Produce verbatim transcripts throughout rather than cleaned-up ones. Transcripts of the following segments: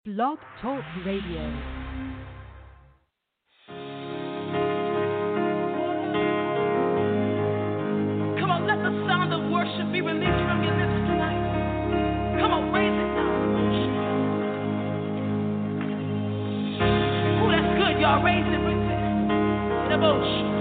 Blog Talk Radio. Come on, let the sound of worship be released from your lips tonight. Come on, raise it now. Oh, that's good, y'all. Raise it, raise it. The bush.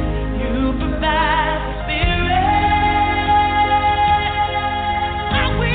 I will.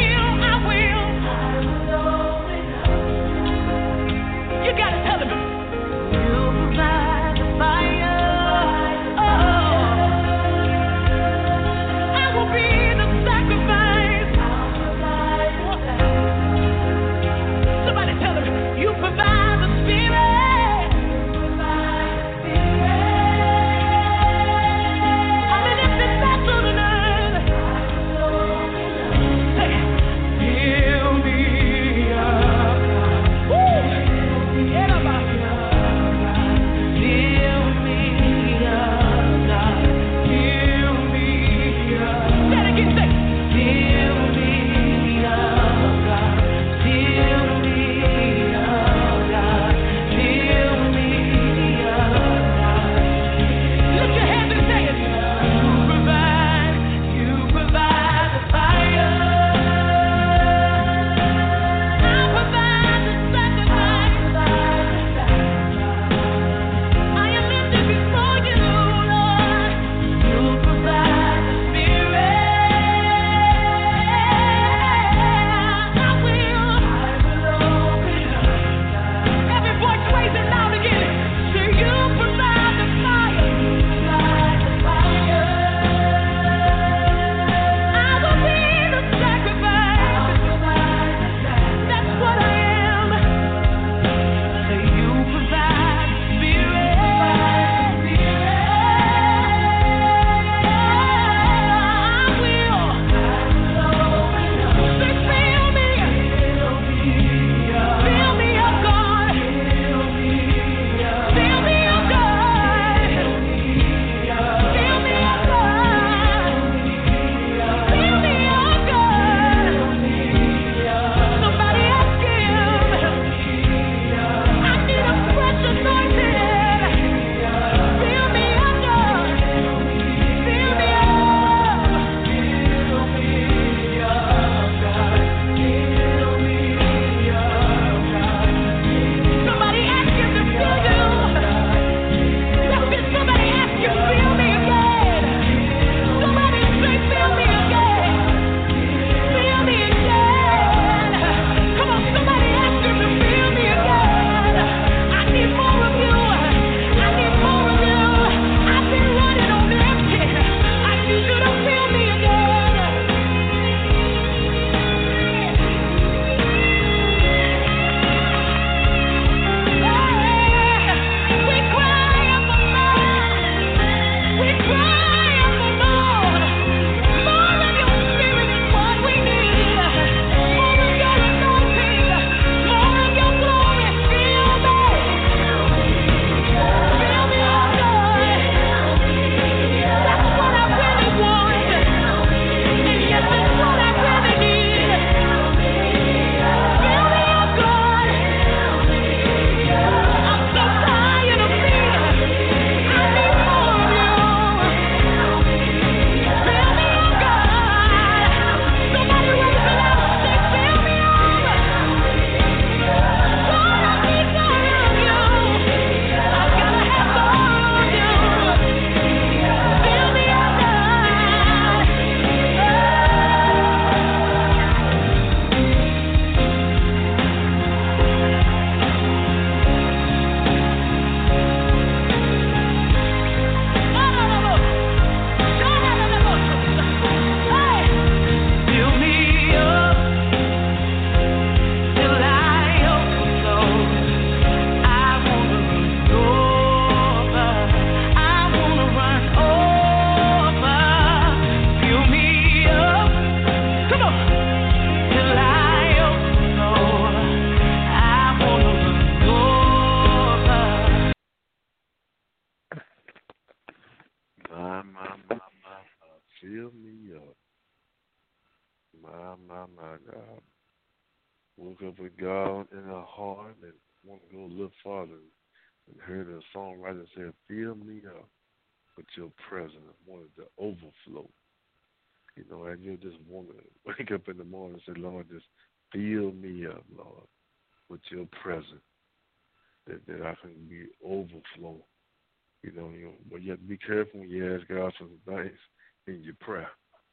My, my, my God. Woke up with God in her heart and want to go a little farther and heard a songwriter say, fill me up with your presence. I wanted to overflow. You know, and you just want to wake up in the morning and say, Lord, just fill me up, Lord, with your presence, that, that I can be overflow. You know, you know, but you have to be careful when you ask God for some things in your prayer.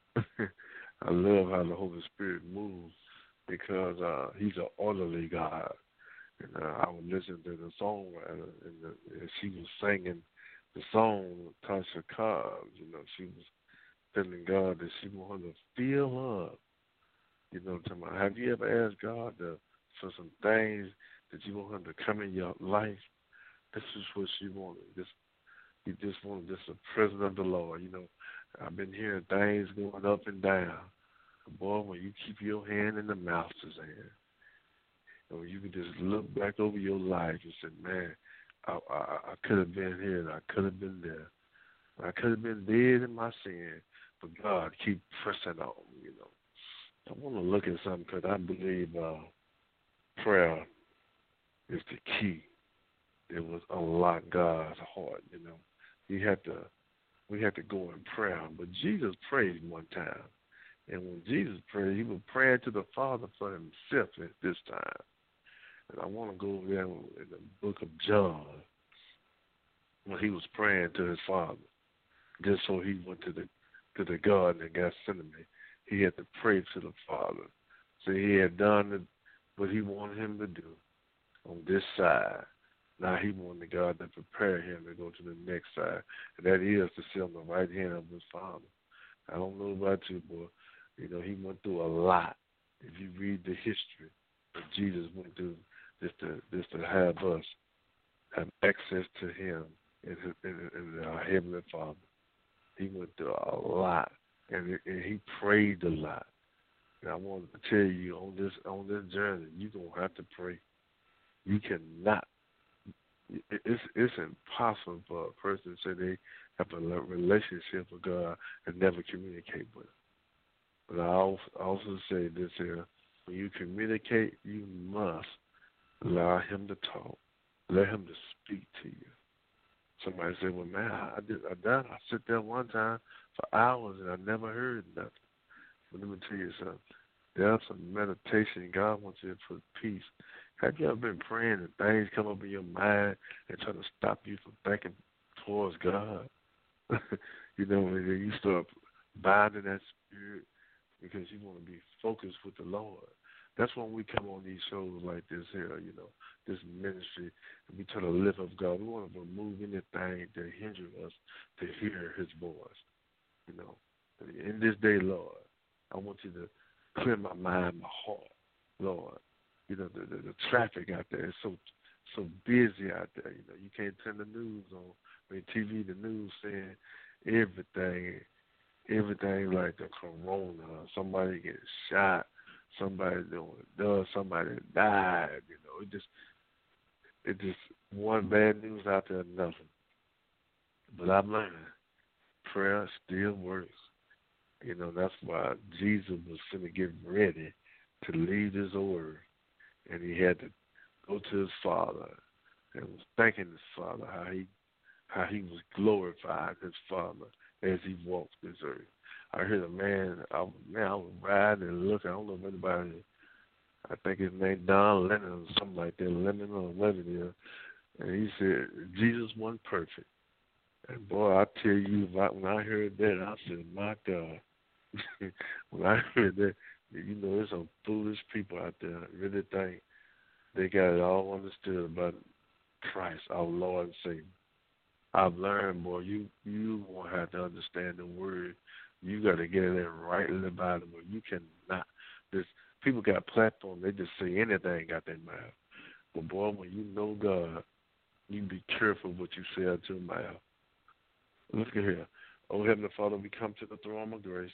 I love how the Holy Spirit moves because uh, he's an orderly God. And uh, I was listening to the songwriter, and, the, and she was singing the song, Tasha Cobbs. You know, she was telling God that she wanted to fill up. You know, talking about, have you ever asked God to, for some things that you want him to come in your life? This is what she wanted. This, you just wanted just the presence of the Lord. You know, I've been hearing things going up and down. Boy, when you keep your hand in the Master's hand, you know, you can just look back over your life and say, man, I, I, I could have been here and I could have been there. I could have been dead in my sin, but God keep pressing on, you know. I want to look at something because I believe uh, prayer is the key. It was unlock God's heart, you know. He had to, we had to go in prayer, but Jesus prayed one time. And when Jesus prayed, he was praying to the Father for himself at this time. And I want to go over there in the book of John when he was praying to his Father. Just so he went to the to the garden and Gethsemane, he had to pray to the Father. So he had done what he wanted him to do on this side. Now he wanted God to prepare him to go to the next side, and that is to sit on the right hand of his Father. I don't know about you, boy. You know, he went through a lot. If you read the history that Jesus went through just to, just to have us have access to him and, his, and, and our Heavenly Father. He went through a lot, and, and he prayed a lot. And I wanted to tell you on this on this journey, you're going to have to pray. You cannot. It's, it's impossible for a person to say they have a relationship with God and never communicate with him. But I also say this here, when you communicate, you must allow him to talk. Let him to speak to you. Somebody said, well, man, I did I done. I sit there one time for hours and I never heard nothing. But let me tell you something. There's some meditation. God wants you to put peace. Have you ever been praying and things come up in your mind and try to stop you from thinking towards God? You know, and then you start binding that spirit because you want to be focused with the Lord. That's when we come on these shows like this here, you know, this ministry, and we try to lift up God. We want to remove anything that hinders us to hear his voice, you know. In this day, Lord, I want you to clear my mind, my heart, Lord. You know, the, the, the traffic out there is so so busy out there. You know, you can't turn the news on. I mean, T V, the news saying everything, everything like the corona. Somebody gets shot. Somebody doing does. Somebody died. You know, it just it just one bad news out there, nothing. But I'm learning prayer still works. You know, that's why Jesus was going to get ready to leave this earth. And he had to go to his Father and was thanking his Father how he how he was glorifying his Father as he walked this earth. I heard a man, I, man, I was riding and looking. I don't know if anybody, I think his name Don Lennon or something like that, Lennon or Lennon, and he said Jesus wasn't perfect. And boy, I tell you, when I heard that, I said, my God. When I heard that, you know, there's some foolish people out there that really think they got it all understood about Christ, our Lord and Savior. I've learned, boy, you you won't have to understand the word. You got to get it in right in the Bible. You cannot. There's, people got platforms, they just say anything out their mouth. But, boy, when you know God, you be careful what you say out your mouth. Look at here. Oh, Heavenly Father, we come to the throne of grace.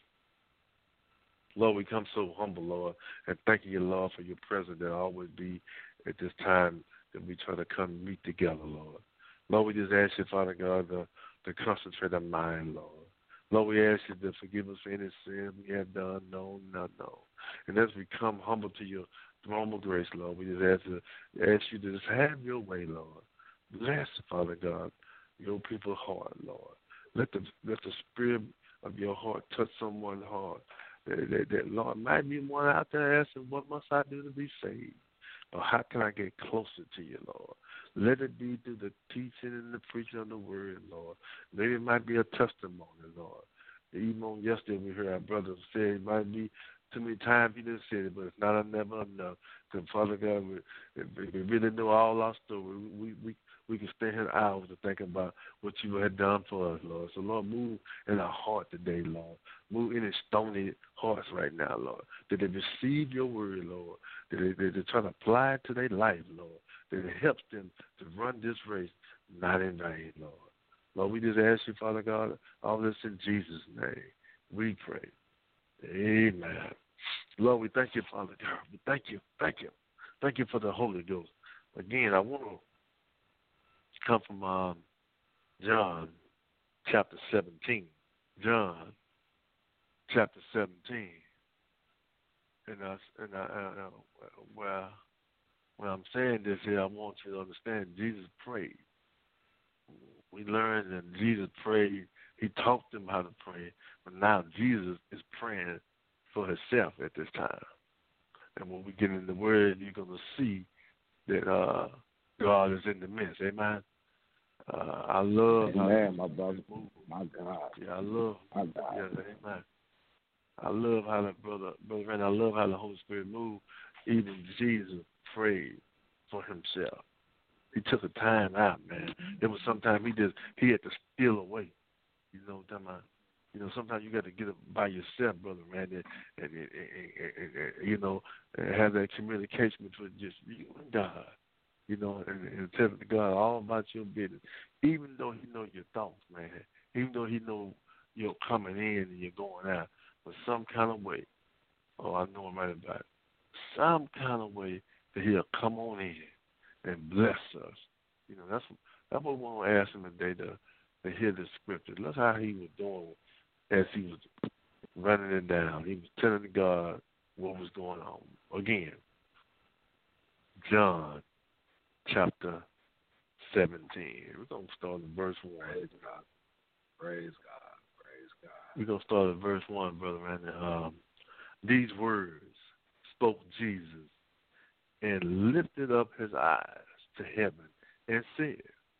Lord, we come so humble, Lord, and thank you, Lord, for your presence that always be at this time that we try to come meet together, Lord. Lord, we just ask you, Father God, to, to concentrate our mind, Lord. Lord, we ask you to forgive us for any sin we have done, known, not known. And as we come humble to your throne of grace, Lord, we just ask, to, ask you to just have your way, Lord. Bless, Father God, your people's heart, Lord. Let the let the spirit of your heart touch someone's heart. That, that, that, Lord, might be one out there asking, what must I do to be saved? Or how can I get closer to you, Lord? Let it be through the teaching and the preaching of the word, Lord. Maybe it might be a testimony, Lord. Even on yesterday we heard our brother say it might be too many times he just said it, but it's not never enough. Because, Father God, we, if we really know all our story, we, we, we can stay here hours to think about what you had done for us, Lord. So, Lord, move in our heart today, Lord. Move in the stony hearts right now, Lord. That they receive your word, Lord. That they, they, they try to apply it to their life, Lord. That it helps them to run this race, not in vain, Lord. Lord, we just ask you, Father God, all this in Jesus' name. We pray. Amen. Lord, we thank you, Father God. We thank you. Thank you. Thank you for the Holy Ghost. Again, I want to come from um, John chapter seventeen. John chapter seventeen. And, I, and I, uh, where, when I'm saying this here, I want you to understand Jesus prayed. We learned that Jesus prayed. He taught them how to pray. But now Jesus is praying for himself at this time. And when we get in the word, you're going to see that uh, God is in the midst. Amen. Uh, I love Amen, how my brother. My God. Yeah, I love. My God. Yeah, amen. I love how the brother, brother Randy, I love how the Holy Spirit moved. Even Jesus prayed for himself. He took a time out, man. There was sometimes he just he had to steal away. You know what I'm talking about? You know, sometimes you got to get it by yourself, brother, man, and, and, and, and, and, and you know, and have that communication between just you and God. You know, and, and tell God all about your business, even though He knows your thoughts, man. Even though He knows you're coming in and you're going out, but some kind of way. Oh, I know I'm right about it. Some kind of way that He'll come on in and bless us. You know, that's that's what we want to ask Him today to to hear the scripture. Look how He was doing as He was running it down. He was telling God what was going on. Again, John chapter seventeen. We're going to start at verse one. Praise God. Praise God. Praise God. We're going to start at verse one, Brother Randy. Um, these words spoke Jesus and lifted up his eyes to heaven and said,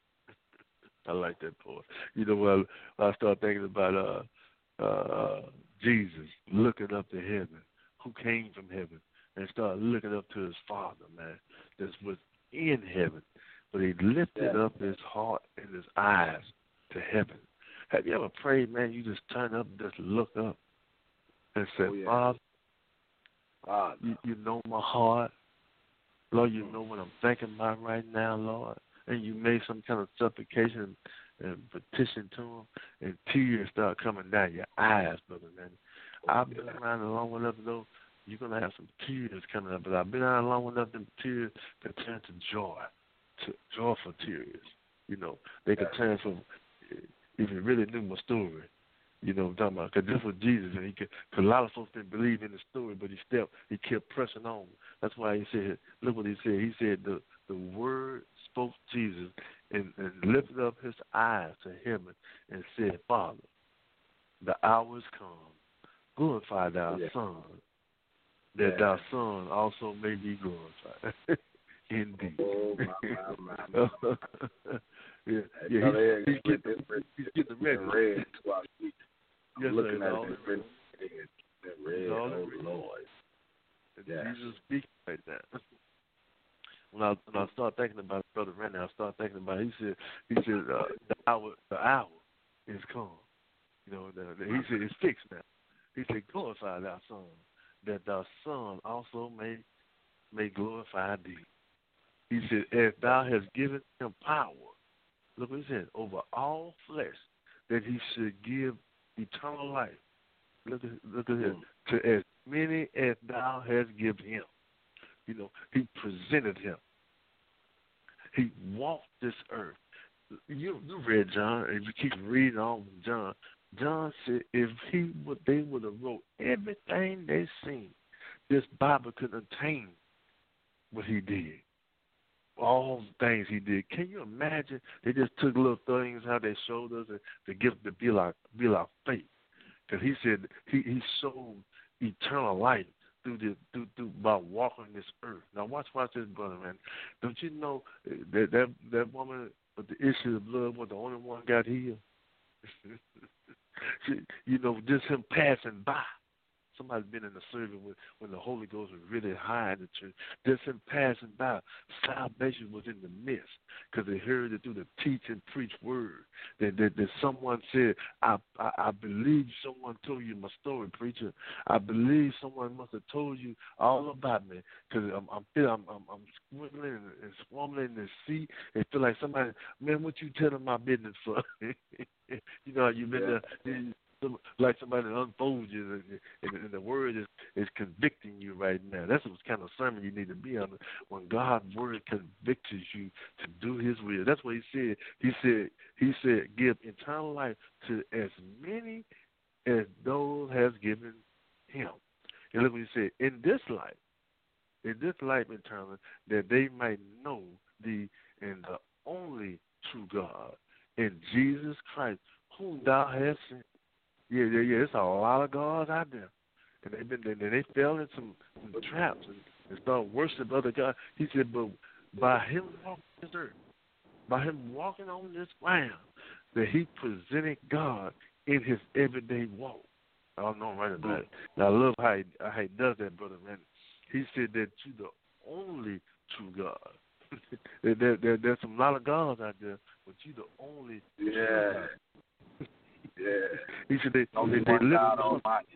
I like that part. You know, well, I start thinking about uh, uh, Jesus looking up to heaven, who came from heaven, and started looking up to his Father, man, that was in heaven. But he lifted yeah. up his heart and his eyes to heaven. Have you ever prayed, man, you just turn up, just look up and say, oh, yeah. Father, Father. You, you know my heart. Lord, you know what I'm thinking about right now, Lord. And you made some kind of supplication and petition to him, and tears start coming down your eyes, brother, man. I've been around long enough to know you're going to have some tears coming up, but I've been around long enough them tears to turn to joy, to joyful tears. You know, they could turn from, if you really knew my story, you know what I'm talking about, because this was Jesus, and he could, cause a lot of folks didn't believe in the story, but he still, he kept pressing on. That's why he said, look what he said. He said the, the word spoke Jesus and, and lifted up his eyes to heaven and said, Father, the hour is come. Glorify thy yeah. Son, that yeah. thy Son also may be glorified. Indeed. Oh, my, my, my, my. yeah, yeah he's, he's, he's, getting, he's, he's getting ready. Red, I'm yes, looking sir, at all it. red. That red, oh, Lord. Yes. Jesus speaks right now. When I when I start thinking about it, Brother Randy, I start thinking about it. He said he said uh, the hour the hour is come. You know, the, the, he said it's fixed now. He said, glorify thy Son, that thy Son also may may glorify thee. He said, as thou hast given him power, look what he said, over all flesh, that he should give eternal life. Look at look at him. To as many as thou hast given him. You know, he presented him. He walked this earth. You you read John, and you keep reading on John. John said if he would, they would have wrote everything they seen, this Bible could contain what he did. All the things he did. Can you imagine? They just took little things how they showed us and to give to be like be like faith. Because he said he, he showed eternal life through the through, through by walking this earth. Now watch watch this, brother, man. Don't you know that that that woman with the issue of blood was the only one got healed? You know, just him passing by. Somebody's been in the service when, when the Holy Ghost was really high in the church. Just him passing by, salvation was in the midst because they heard it through the teach and preach word. That, that, that someone said, I, I I believe someone told you my story, preacher. I believe someone must have told you all about me because I'm I'm, I'm I'm I'm swimming and swimming in the sea and feel like somebody, man, what you telling my business for? You know, you've been there. Like somebody unfolds you, and, and, and the word is, is convicting you right now. That's what kind of sermon you need to be on. When God's word convicts you to do His will. That's what He said. He said, He said, give eternal life to as many as those has given Him. And look what He said. In this life, in this life eternal, that they might know Thee and the only true God, in Jesus Christ, whom Thou hast sent. Yeah, yeah, yeah. There's a lot of gods out there, and they've been, and they fell in some, some traps and, and started worshiping other gods. He said, but by him walking this earth, by him walking on this ground, that he presented God in his everyday walk. I don't know right about it. And I love how he, how he does that, brother man. He said that you're the only true God. there, there, there, there's some lot of gods out there, but you're the only yeah. true God. Yeah. He said they, Only they, they one lift God him up. Almighty.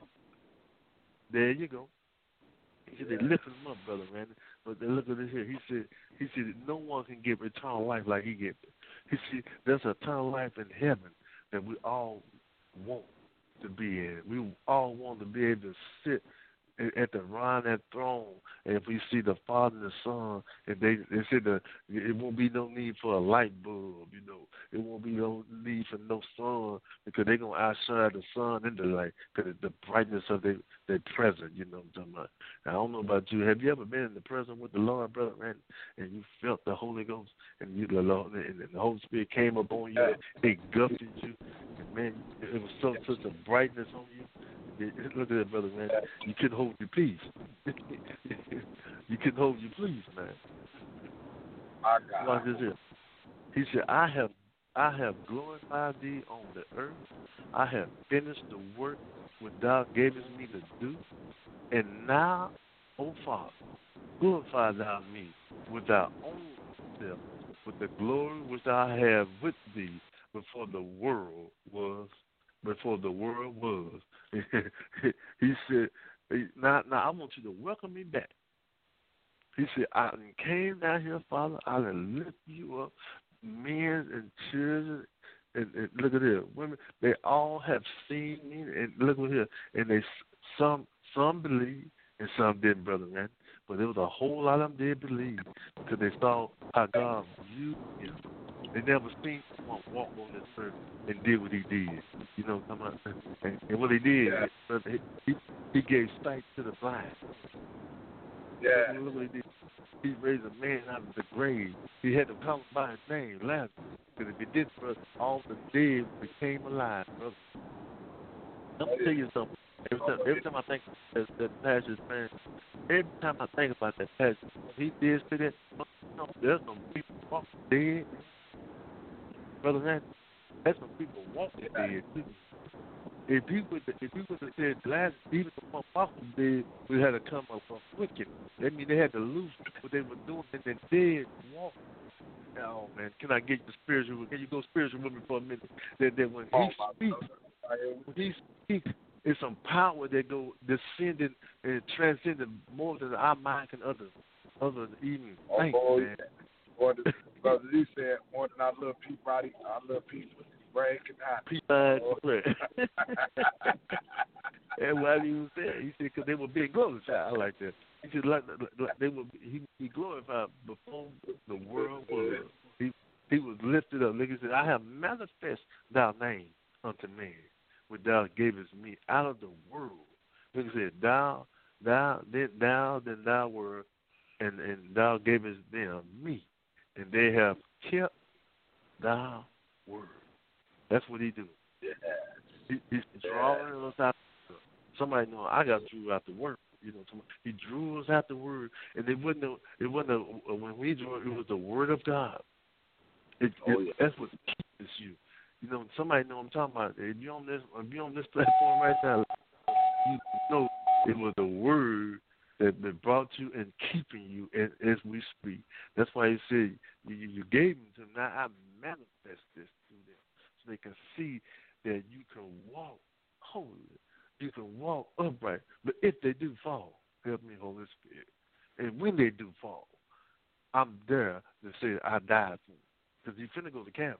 There you go. He said Yeah. they lift him up, brother, man. But they look at this here. He said he said no one can give eternal life like he gave it. He said there's eternal life in heaven that we all want to be in. We all want to be able to sit at the around that throne, and if we see the Father and the Son, and they they said that it won't be no need for a light bulb, you know, it won't be no need for no sun because they're gonna outshine the sun in the light because the brightness of their their presence, you know what I'm talking about. Now, I don't know about you. Have you ever been in the presence with the Lord, brother, man, and you felt the Holy Ghost and you the Lord and the Holy Spirit came upon you, and it gutted you, and man, it was so such a brightness on you. Look at that, brother, man. You couldn't hold your peace. You couldn't hold your peace, man. My God. Watch this here. He said, I have I have glorified thee on the earth. I have finished the work which thou gavest me to do. And now, O Father, glorify thou me with thy own self, with the glory which I have with thee before the world was before the world was. He said, now, now I want you to welcome me back. He said, I came down here, Father, I done lift you up, men and children, and, and look at this, women, they all have seen me, and look at here, and they some some believe and some didn't, brother, man. But there was a whole lot of them did believe because they saw how God used him. They never seen someone walk on this earth and did what he did. You know what I'm talking about? And, and what he did, Yeah. he, he, he gave sight to the blind. Yeah. Look what he did. He raised a man out of the grave. He had to call him by his name, Lazarus. Because if he did, brother, all the dead became alive, brother. Let me tell you something. Every time, every time I think of that, that passage, man, every time I think about that passage, he did say that, you know, there's some people walking dead. Brother, man, there's some people walking dead, too. If he would, if he would have said last, even the one walking dead, we had to come up from wicked. That means they had to lose what they were doing and then dead walk. Oh man, can I get the spiritual? Can you go spiritual with me for a minute? That that when he speaks, when he speaks, it's some power that go descending and transcending more than our mind can others, others even Oh, think. boy, Man. Or the brother Lee said, more than our little Peabody, our little peace with his brain can happen. Peabody. And why he was there? He said because they were being glorified. I like that. He said like, like they were. He, he glorified before the world was. He he was lifted up. Like he said, I have manifest thy name unto man. which thou gavest me out of the world. Look, it said, thou, thou, then thou, then thou were, and, and thou gavest them me, and they have kept thy word. That's what he do. Yeah. He, he's drawing us out. Somebody know I got drew out the word. You know, somebody, he drew us out the word, and it wasn't. A, it wasn't a, when we drew it, it was the word of God. It, Oh, it, yeah. That's what keeps you. You know, somebody know what I'm talking about. If you're on this, if you're on this platform right now, you know it was the word that, that brought you and keeping you as, as we speak. That's why he said you, you gave them to them. Now I manifest this to them so they can see that you can walk holy. You can walk upright. But if they do fall, help me, Holy Spirit. And when they do fall, I'm there to say I died for them. Because he's finna go to camp.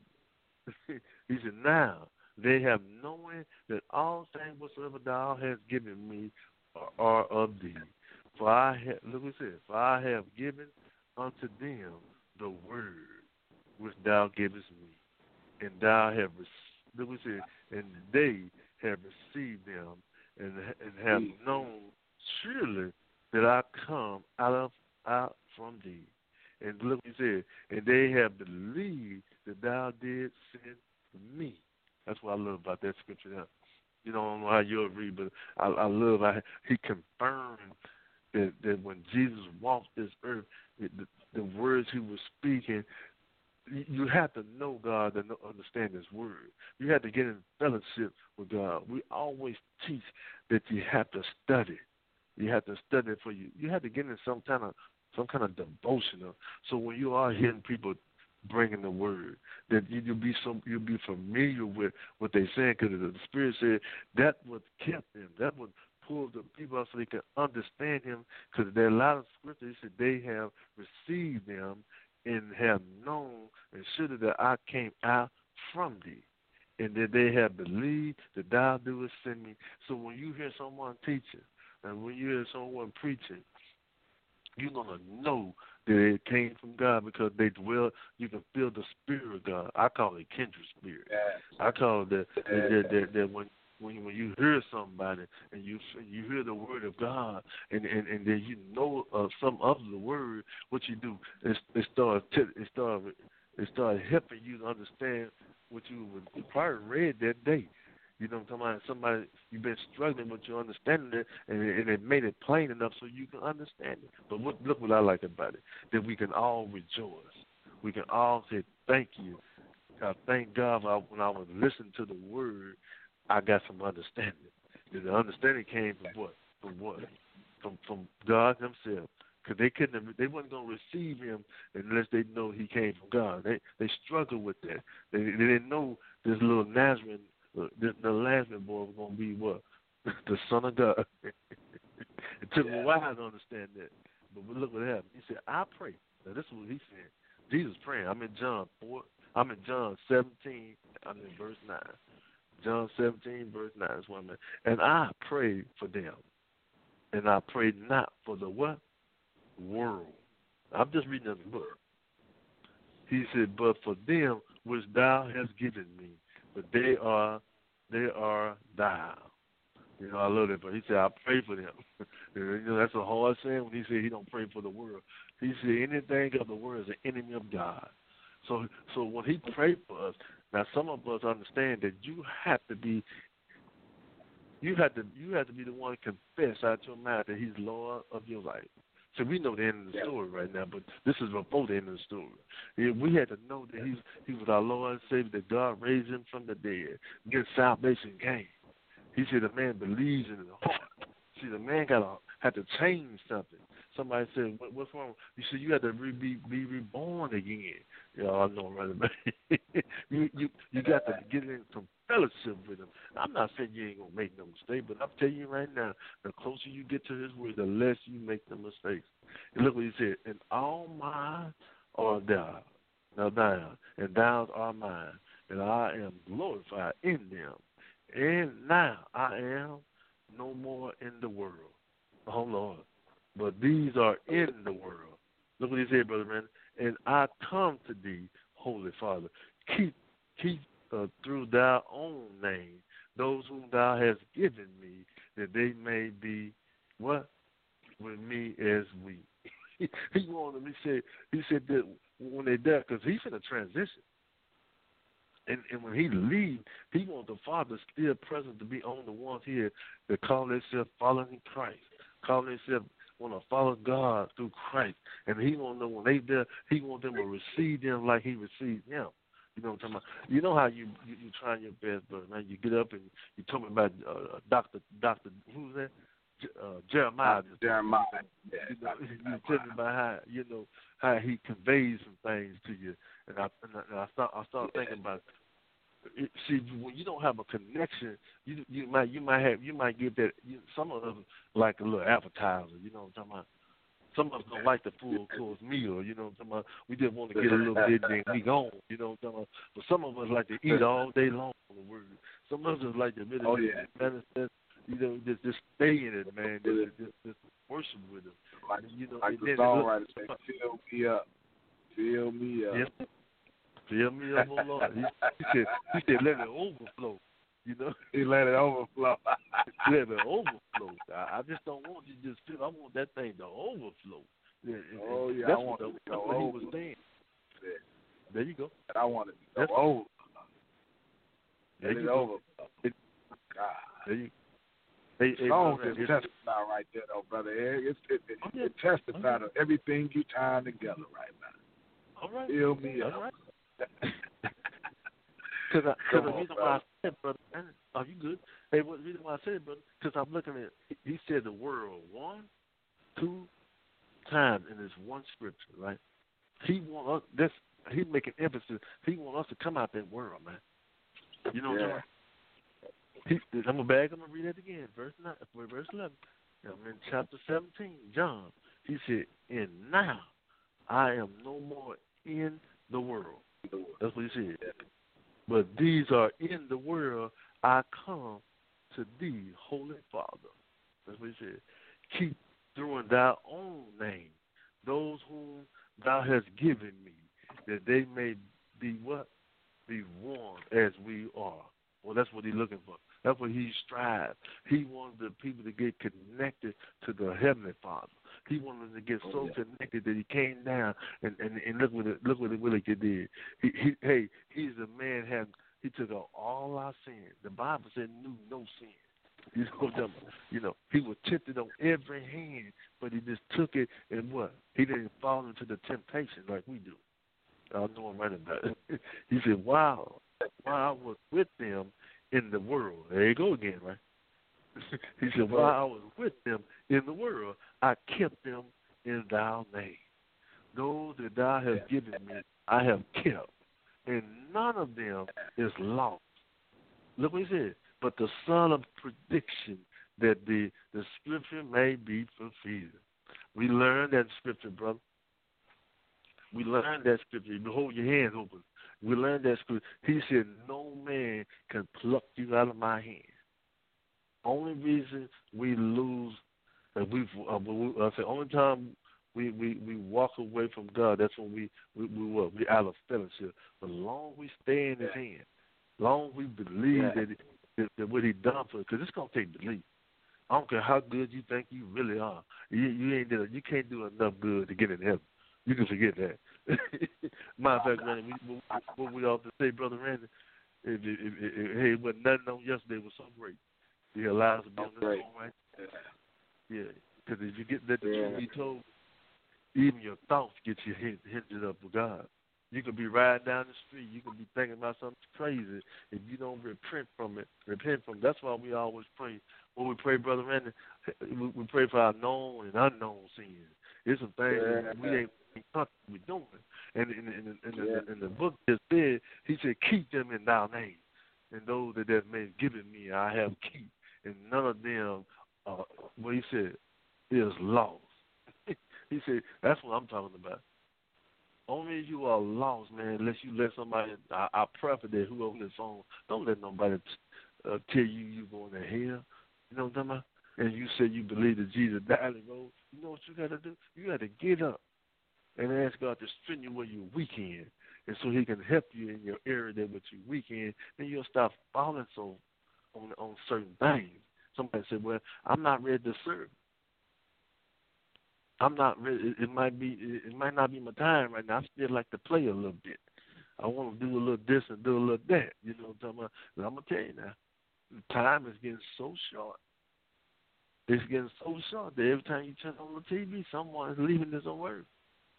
He said, now they have knowing that all things whatsoever thou hast given me are, are of thee. For I have, look what it says, for I have given unto them the word which thou givest me. And thou have, look what it says, and they have received them and, and have known surely that I come out of out from thee. And look what he said, and they have believed that thou did send me. That's what I love about that scripture now. You know, I don't know how you'll read, but I, I love how he confirmed that, that when Jesus walked this earth, it, the, the words he was speaking, you have to know God and understand his word. You have to get in fellowship with God. We always teach that you have to study. You have to study for you. You have to get in some kind of some kind of devotional. So when you are hearing people bringing the word, that you, you'll be some you'll be familiar with what they're saying, because the Spirit said that what kept them. That what pulled the people out so they could understand him. Because there are a lot of scriptures that they have received them and have known and should that I came out from thee, and that they have believed that thou doest send me. So when you hear someone teaching, and when you hear someone preaching, you're going to know that it came from God, because they dwell, you can feel the Spirit of God. I call it kindred spirit. I call it that, that, that, that when When when you hear somebody and you you hear the word of God, and and, and then you know uh, some of the word, what you do is it start it start it start helping you to understand what you would probably read that day. You know what I'm talking about? Somebody you've been struggling with your understanding it, and, and it made it plain enough so you can understand it. But what, look what I like about it, that we can all rejoice. We can all say thank you. I thank God when I was listening to the word. I got some understanding. The understanding came from what? From what? From from God himself. Because they couldn't, have, they wasn't going to receive him unless they know he came from God. They they struggled with that. They, they didn't know this little Nazarene, uh, this the Nazarene boy was going to be what? The Son of God. It took me a while to understand that. But look what happened. He said, I pray. Now this is what he said. Jesus praying. I'm in John four. I'm in John seventeen. I'm in verse nine. John seventeen, verse nine is one man. And I pray for them. And I pray not for the what? World. I'm just reading the book. He said, but for them which thou hast given me, but they are they are thou. You know, I love that, but he said, I pray for them. You know, that's a hard saying when he said he don't pray for the world. He said anything of the world is an enemy of God. So so when he prayed for us, now some of us understand that you have to be you have to you have to be the one to confess out your mouth that he's Lord of your life. So we know the end of the story right now, but this is before the end of the story. Yeah, we had to know that he's he was our Lord and Savior, that God raised him from the dead. Get salvation came. He said the man believes in his heart. See, the man got to had to change something. Somebody said, what, what's wrong? You said you had to re, be, be reborn again. You know, I know, right? you, you, you got to get in some fellowship with him. I'm not saying you ain't going to make no mistake, but I'm telling you right now, the closer you get to his word, the less you make the mistakes. And look what he said, and all mine are thou. Now thou, and thou are mine, and I am glorified in them. And now I am no more in the world. Oh, Lord. But these are in the world. Look what he said, Brother Brandon. And I come to thee, Holy Father. Keep keep uh, through thy own name those whom thou hast given me, that they may be what? With me as we. he wanted me said he said that when they die, because he's in a transition. And and when he leaves, he wants the Father still present to be on the ones here that call themselves following Christ, call themselves want to follow God through Christ. And he want them when they there, he want them to receive them like he received him. You know what I'm talking about? You know how you you, you trying your best, brother. Man, you get up and you talk about uh, Doctor Doctor who's that? Uh, Jeremiah. Jeremiah. You, know, you tell me about how you know how he conveys some things to you, and I and I, and I start I start thinking about. It, see, when you don't have a connection, you you might you might have you might get that. You, some of us like a little appetizer. You know what I'm talking about? Some of us don't like the full course meal. You know what I'm talking about? We just want to get a little bit and then we gone. You know what I'm talking about? But some of us like to eat all day long on the word. Some of us like to really oh, yeah. manifest. You know, just just stay in it, man. Just, just, just worship with him. Like, you know, like the songwriter say, fill me up, fill me up. Yeah. Fill me up, oh Lord. He, he said, he said, let it overflow. You know, he let it overflow. let it overflow. I, I just don't want you to just feel. I want that thing to overflow. And, and oh yeah, that's I want what, it the, to that's go what over. he was saying. Yeah. There you go. And I want it to go that's, over. There let you it go. overflow. It, God. There you. Hey, hey, Song brother, just it's, testify right there, though, brother Eric. It, it, it, oh, yeah. it testified oh, to everything you tying together right now. All right. Fill me All up. right. Because the reason on, why I said, brother, are you good? Hey, what the reason why I said, brother, because I'm looking at, he said the world one, two times in this one scripture, right? He want us, that's, he's making emphasis, he want us to come out that world, man. You know what yeah. I'm talking about? I'm going to bag, I'm going to read that again, verse nine, verse eleven. I'm in chapter seventeen, John. He said, and now I am no more in the world. That's what he said. But these are in the world, I come to thee, Holy Father. That's what he said. Keep through in thy own name those whom thou hast given me, that they may be what? Be one as we are. Well, that's what he's looking for. That's what he strives. He wanted the people to get connected to the Heavenly Father. He wanted them to get so oh, yeah. connected that he came down and, and, and look what it, look what it really did. He, he hey, he's a man had he took out all our sins. The Bible said knew no sin. You know, you know, he was tempted on every hand, but he just took it and what? He didn't fall into the temptation like we do. I know I'm right about it. He said, "Wow, while I was with them in the world." There you go again, right? He said, "While I was with them in the world, I kept them in thy name. Those that thou hast given me, I have kept, and none of them is lost." Look what he said. But the son of prediction, that the, the scripture may be fulfilled. We learned that scripture, brother. We learned that scripture. You hold your hands open. We learned that scripture. He said, no man can pluck you out of my hand. Only reason we lose, uh, we uh, I say, only time we, we, we walk away from God, that's when we we we what we out of fellowship. But long we stay in His hand, long we believe yeah. that, it, that that what He done for us, because it's gonna take belief. I don't care how good you think you really are. You you ain't did, you can't do enough good to get in heaven. You can forget that. Matter of fact, Randy, we, what we often say, Brother Randy, if, if, if, if, hey, what nothing on yesterday was so great. He allows us to be on this phone, right? Yeah, because if you get that the yeah. truth be told, even your thoughts get you hindered up with God. You could be riding down the street, you could be thinking about something crazy. If you don't repent from it, repent from it. That's why we always pray. When we pray, Brother Randy, we, we pray for our known and unknown sins. There's some things yeah. that we ain't comfortable doing. And in, in, in, in, yeah. the, in the book just said, he said, keep them in thy name. And those that have been given me, I have keep. And none of them, uh, what he said, is lost. He said, that's what I'm talking about. Only you are lost, man, unless you let somebody, I, I prefer that who on this phone, don't let nobody t- uh, tell you you're going to hell. You know what I'm talking about? And you say you believe that Jesus died and rose. You know what you got to do? You got to get up and ask God to strengthen you where you're weak in. And so He can help you in your area that what you're weak in, and you'll stop falling so on on certain things. Somebody said, "Well, I'm not ready to serve. I'm not ready. It, it might be. It, it might not be my time right now. I still like to play a little bit. I want to do a little this and do a little that. You know what I'm talking about? And I'm gonna tell you now, the time is getting so short. It's getting so short that every time you turn on the T V, someone is leaving this on earth.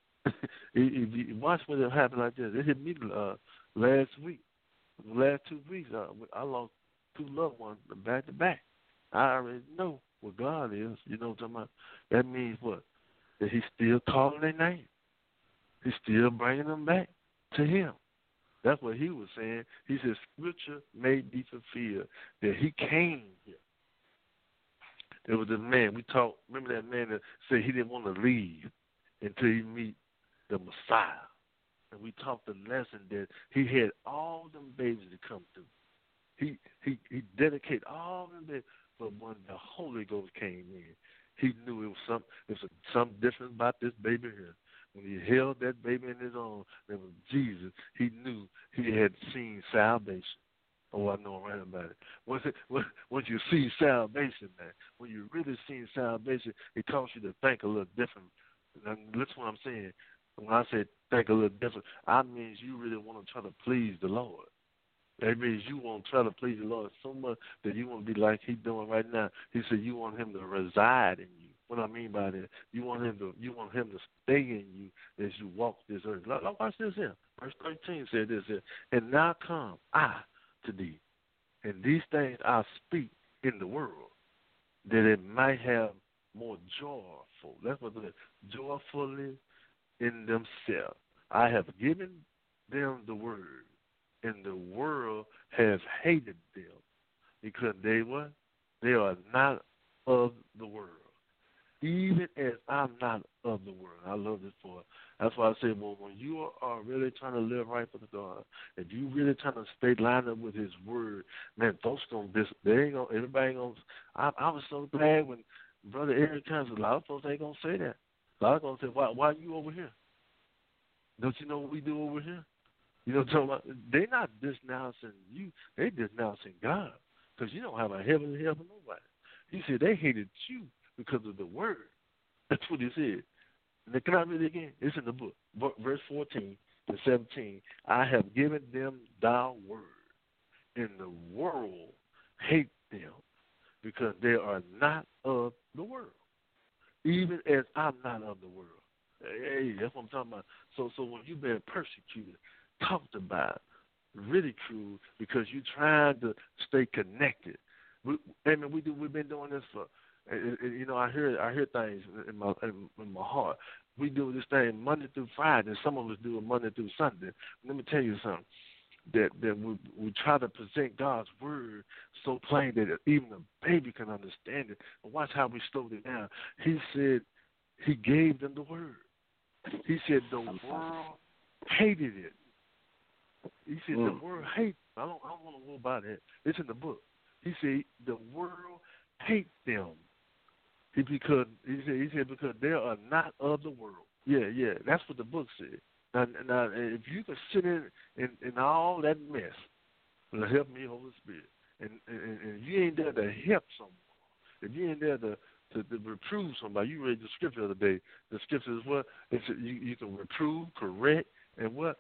if you watch what it happened like this, it hit me uh, last week. The last two weeks, uh, I lost two loved ones back to back. I already know what God is. You know what I'm talking about? That means what? That He's still calling their name. He's still bringing them back to Him. That's what He was saying. He said, Scripture may be fulfilled, that He came here. There was a man, we talked, remember that man that said he didn't want to leave until he meet the Messiah. And we talked the lesson that he had all them babies to come through. He he he dedicated all them babies, but when the Holy Ghost came in, he knew it was some it was something different about this baby here. When he held that baby in his arms, that was Jesus, he knew he had seen salvation. Oh, I know right about it. Once, it, once you see salvation, man, when you really see salvation, it causes you to think a little different. And that's what I'm saying. When I say think a little different, I mean you really want to try to please the Lord. That means you want to try to please the Lord so much that you want to be like He's doing right now. He said you want Him to reside in you. What I mean by that, you want Him to you want Him to stay in you as you walk this earth. Look, watch this here. Verse thirteen said this here. And now come I to thee, and these things I speak in the world, that it might have more joyful. That's what it is. Joyfully in themselves. I have given them the word, and the world has hated them, because they what? They are not of the world, even as I'm not of the world. I love this part. That's why I say, well, when you are really trying to live right for the God, if you really trying to stay lined up with His word, man, folks gonna dis- they ain't gonna everybody ain't gonna. I, I was so glad when Brother Eric comes. A lot of folks ain't gonna say that. A lot of folks say, why, why are you over here? Don't you know what we do over here? You know what I'm talking about? They not denouncing you. They denouncing God, because you don't have a heaven to help nobody. He said they hated you because of the word. That's what He said. Now, can I read it again? It's in the book, verse fourteen to seventeen. I have given them thy word, and the world hate them, because they are not of the world, even as I'm not of the world. Hey, that's what I'm talking about. So, so when you've been persecuted, talked about, ridiculed, because you're trying to stay connected. We, I mean, we do. We've been doing this for. And, and, you know, I hear I hear things in my in, in my heart. We do this thing Monday through Friday, and some of us do it Monday through Sunday. Let me tell you something. That that we we try to present God's word so plain that even a baby can understand it. But watch how we slowed it down. He said He gave them the word. He said the world hated it. He said mm. the world hated. I don't I don't want to go by that. It's in the book. He said the world hate them. He because he said he said because they are not of the world. Yeah, yeah, that's what the book said. Now, now if you can sit in, in in all that mess, it'll help me, Holy Spirit. And, and and if you ain't there to help someone, if you ain't there to to, to reprove somebody, you read the scripture the other day. The scripture is what it's you you can reprove, correct, and what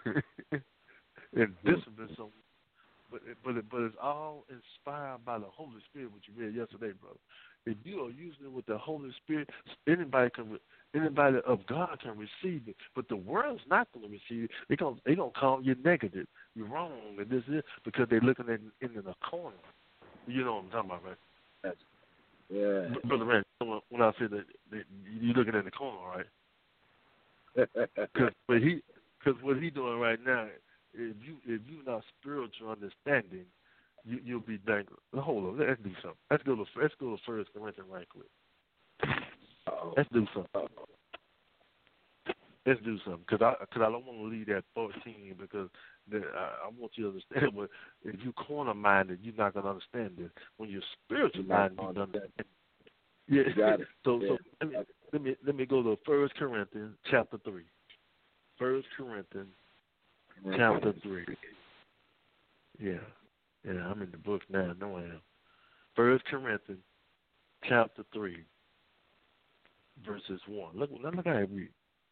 and discipline someone. But but it, but it's all inspired by the Holy Spirit, which you read yesterday, brother. If you are using it with the Holy Spirit, anybody can, anybody of God can receive it. But the world's not going to receive it. They're going they gonna call you negative. You're wrong, and this is because they're looking at in the corner. You know what I'm talking about, right? Yeah. Brother Rand, when I say that, that you're looking in the corner, right? Because what he, because what he doing right now, if you if you're not spiritual understanding, you you'll be dangling. Hold on, let's do something. Let's go to let's go to First Corinthians right quick. Uh-oh. Let's do something. Uh-oh. Let's do something because I because I don't want to leave that fourteen because the, I, I want you to understand. But if you corner minded, you're not gonna understand this. When you're spiritual minded, you understand. Yeah. Got it. so yeah. so let me let me let me go to First Corinthians chapter three. First Corinthians chapter three. Yeah. Yeah, I'm in the book now. No, I am. First Corinthians chapter three, verses one. Look, look how I read.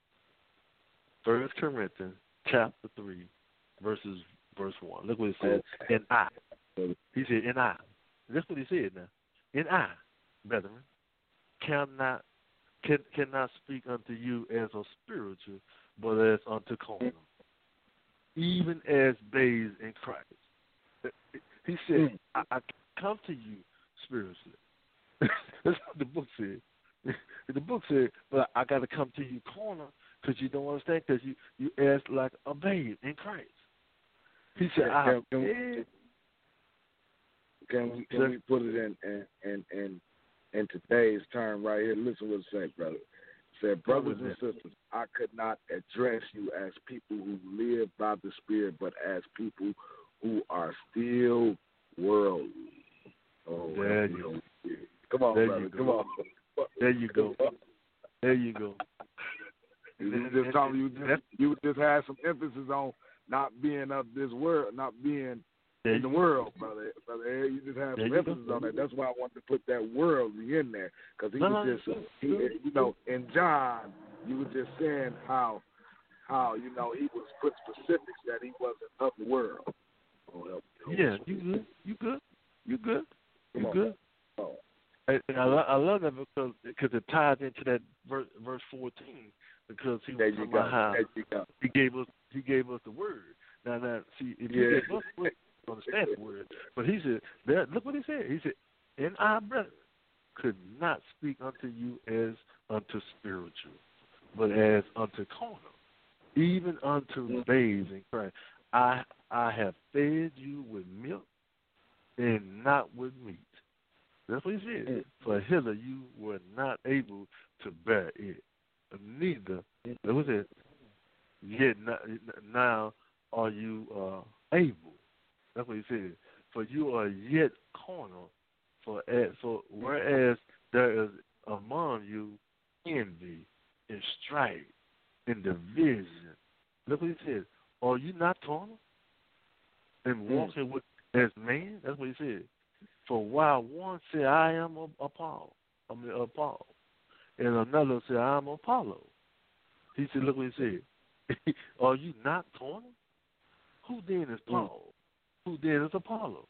First Corinthians chapter three, verses verse one. Look what it says. And I, he said, and I. That's what he said now. And I, brethren, cannot can cannot speak unto you as a spiritual, but as unto carnal, even as babes in Christ. He said, mm. I, I come to you spiritually. That's what the book said. The book said, but I got to come to you carnal because you don't understand, because you, you act like a babe in Christ. He said, can, I can, can, we, can, we, can we put it in, in, in, in, in today's term right here? Listen what it says, brother. It said, brothers and sisters, I could not address you as people who live by the Spirit, but as people who are still worldly. Oh, there you go. Come on, there brother. You Come go. on. There you go. There you go. You just talking. You just you just had some emphasis on not being of this world, not being in the world, brother. Brother, you just had some emphasis on that. That's why I wanted to put that worldly in there, because he was just, he, you know, in John, you were just saying how, how you know, he was put specifics that he wasn't of the world. Oh, yeah, you good. You good. You good. You good. Oh. And I, I love that because because it ties into that verse, verse fourteen, because he was talking about how he gave us he gave us the word. Now, now see, if he yeah. gave us the word, we understand the word. But he said, that, look what he said. He said, and our brethren could not speak unto you as unto spiritual, but as unto carnal, even unto mm-hmm. babes in Christ. I I have fed you with milk and not with meat. That's what he said. Mm. For hither you were not able to bear it. Neither, that was it. Yet not, now are you uh, able. That's what he said. For you are yet carnal. For, for whereas there is among you envy and strife and division. Look what he said. Are you not carnal and walking mm. with as man? That's what he said. For while one said, I am a, a Paul, I mean, a Paul, and another said, I am Apollo. He said, look what he said. Are you not carnal? Who then is Paul? Mm. Who then is Apollo?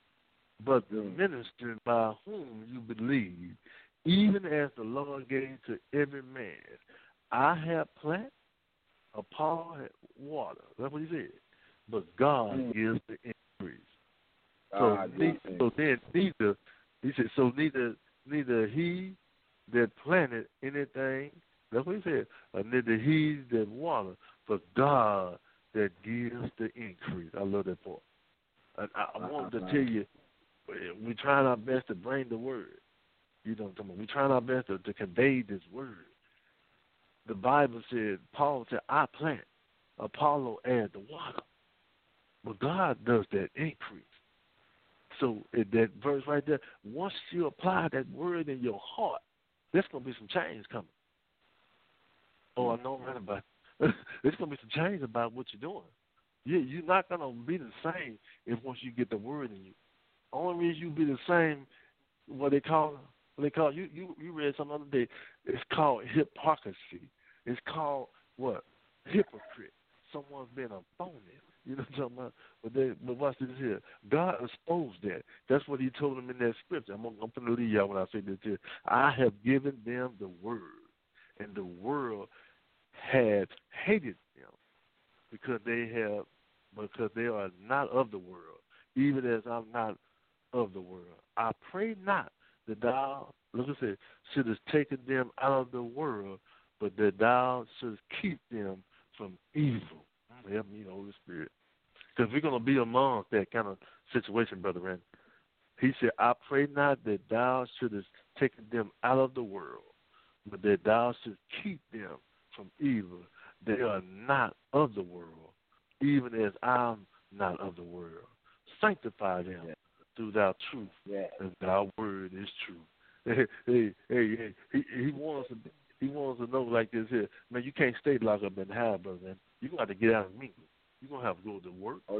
But the mm. ministry by whom you believe, even as the Lord gave to every man. I have planted, Apollo had water. That's what he said. But God mm. gives the increase. So, ah, ne- so then neither he said so neither neither he that planted anything, that's what he said, or neither he that watered, but God that gives the increase. I love that part. And I, I wanted to tell you, we're trying our best to bring the word. You know what I'm talking about? We're trying our best to, to convey this word. The Bible said, Paul said, I plant, Apollo add the water. But God does that increase. So that verse right there, once you apply that word in your heart, there's going to be some change coming. Oh, I know right about it. There's going to be some change about what you're doing. You, you're not going to be the same if once you get the word in you. Only reason you be the same, what they call, what they call you, you, you read some other day, it's called hypocrisy. It's called what? Hypocrite. Someone's been a phony. You know what I'm talking about? But, they, but watch this here. God exposed that. That's what he told them in that scripture. I'm, I'm going to leave y'all when I say this here. I have given them the word, and the world has hated them because they have, because they are not of the world, even as I'm not of the world. I pray not that thou, look at this, shouldest taken them out of the world, but that thou shouldest keep them from evil. Help me, Holy Spirit. Because we're going to be amongst that kind of situation, Brother Rand. He said, I pray not that thou shouldest taken them out of the world, but that thou shouldest keep them from evil. They are not of the world, even as I'm not of the world. Sanctify them yeah. through thy truth, yeah. and thy word is true. Hey, hey, hey, hey. He, he wants us to, he wants us to know like this here. Man, you can't stay locked up in the house, brother, man. You're going to have to get out and meet me. You're going to have to go to work. Oh, yeah.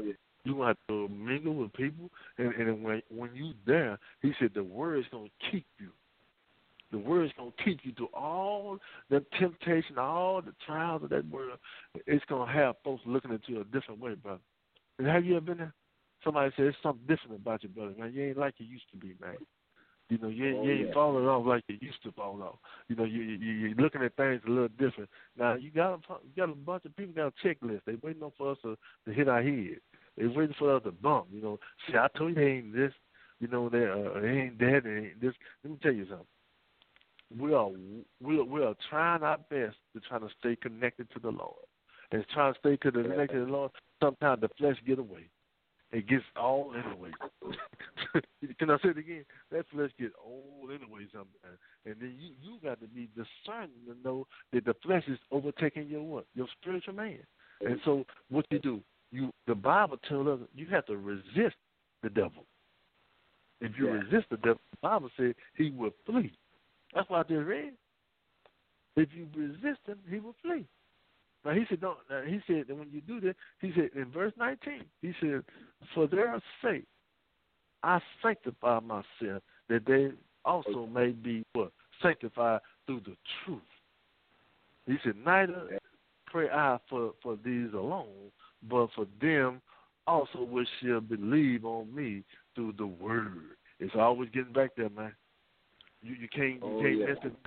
You're going to have to mingle with people. And, and when, when you're there, he said the word is going to keep you. The word is going to keep you through all the temptation, all the trials of that world. It's going to have folks looking at you a different way, brother. And have you ever been there? Somebody said there's something different about you, brother. Man, you ain't like you used to be, man. You know, you, oh, you ain't yeah. falling off like you used to fall off. You know, you, you, you're looking at things a little different. Now, you got a, you got a bunch of people got a checklist. They waiting on for us to, to hit our head. They waiting for us to bump. You know, see, I told you they ain't this. You know, they, uh, they ain't that. They ain't this. Let me tell you something. We are, we are we are trying our best to try to stay connected to the Lord. And trying to stay connected to the Lord, sometimes the flesh get away. It gets all in the way. Can I say it again? That flesh gets all in the way sometimes. And then you, you got to be discerning to know that the flesh is overtaking your what? Your spiritual man. And so what you do, you the Bible tells us you have to resist the devil. If you yeah. resist the devil, the Bible says he will flee. That's what I just read. If you resist him, he will flee. Now he said, don't. Now he said that when you do that, he said in verse nineteen, he said, "For their sake, I sanctify myself, that they also may be what sanctified through the truth." He said, "Neither pray I for for these alone, but for them also which shall believe on me through the word." It's always getting back there, man. You you can't you oh, can't yeah. miss it.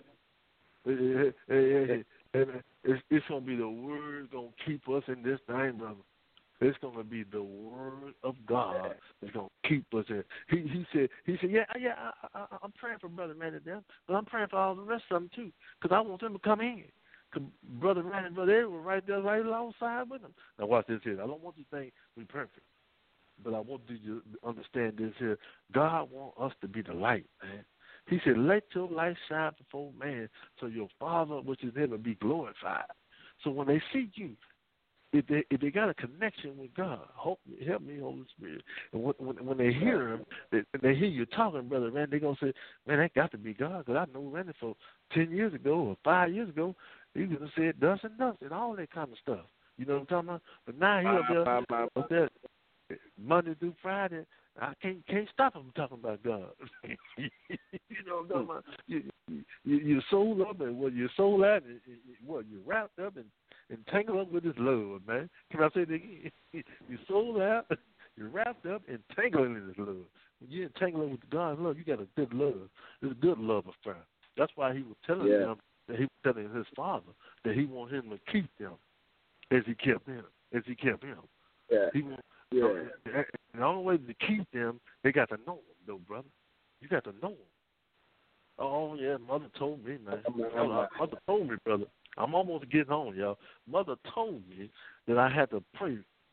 It, it, it, it, it it's, it's gonna be the word gonna keep us in this thing, brother. It's gonna be the word of God that's gonna keep us in. He he said he said yeah yeah I, I, I'm praying for Brother Randy them, but I'm praying for all the rest of them too, because I want them to come in. Cause Brother Randy and Brother Edward were right there, right alongside with them. Now watch this here. I don't want you to think we're perfect, but I want you to understand this here. God wants us to be the light, man. He said, "Let your light shine before man, so your Father which is in heaven be glorified." So when they see you, if they if they got a connection with God, help me, help me, Holy Spirit. And when when, when they hear him, they, they hear you talking, Brother Randy, they're gonna say, "Man, that got to be God," because I know Randy for ten years ago or five years ago, he was gonna say dust and dust and all that kind of stuff. You know what I'm talking about? But now he up there, up there Monday through Friday. I can't can't stop him talking about God. You know what I'm talking about? You, you, you're sold up and what you're sold out and what you're wrapped up and, and tangled up with His love, man. Can I say that again? You're sold out, you're wrapped up and tangled in His love. When you're entangled with God's love, you got a good love. It's a good love affair. That's why He was telling yeah. them that He was telling His Father that He wanted him to keep them as He kept him, as He kept him. Yeah. He want, Yeah. So, the only way to keep them, they got to know them, though, brother. You got to know them. Oh, yeah, Mother told me, man. Mother told me, brother. I'm almost getting on, y'all. Mother told me that I had to pray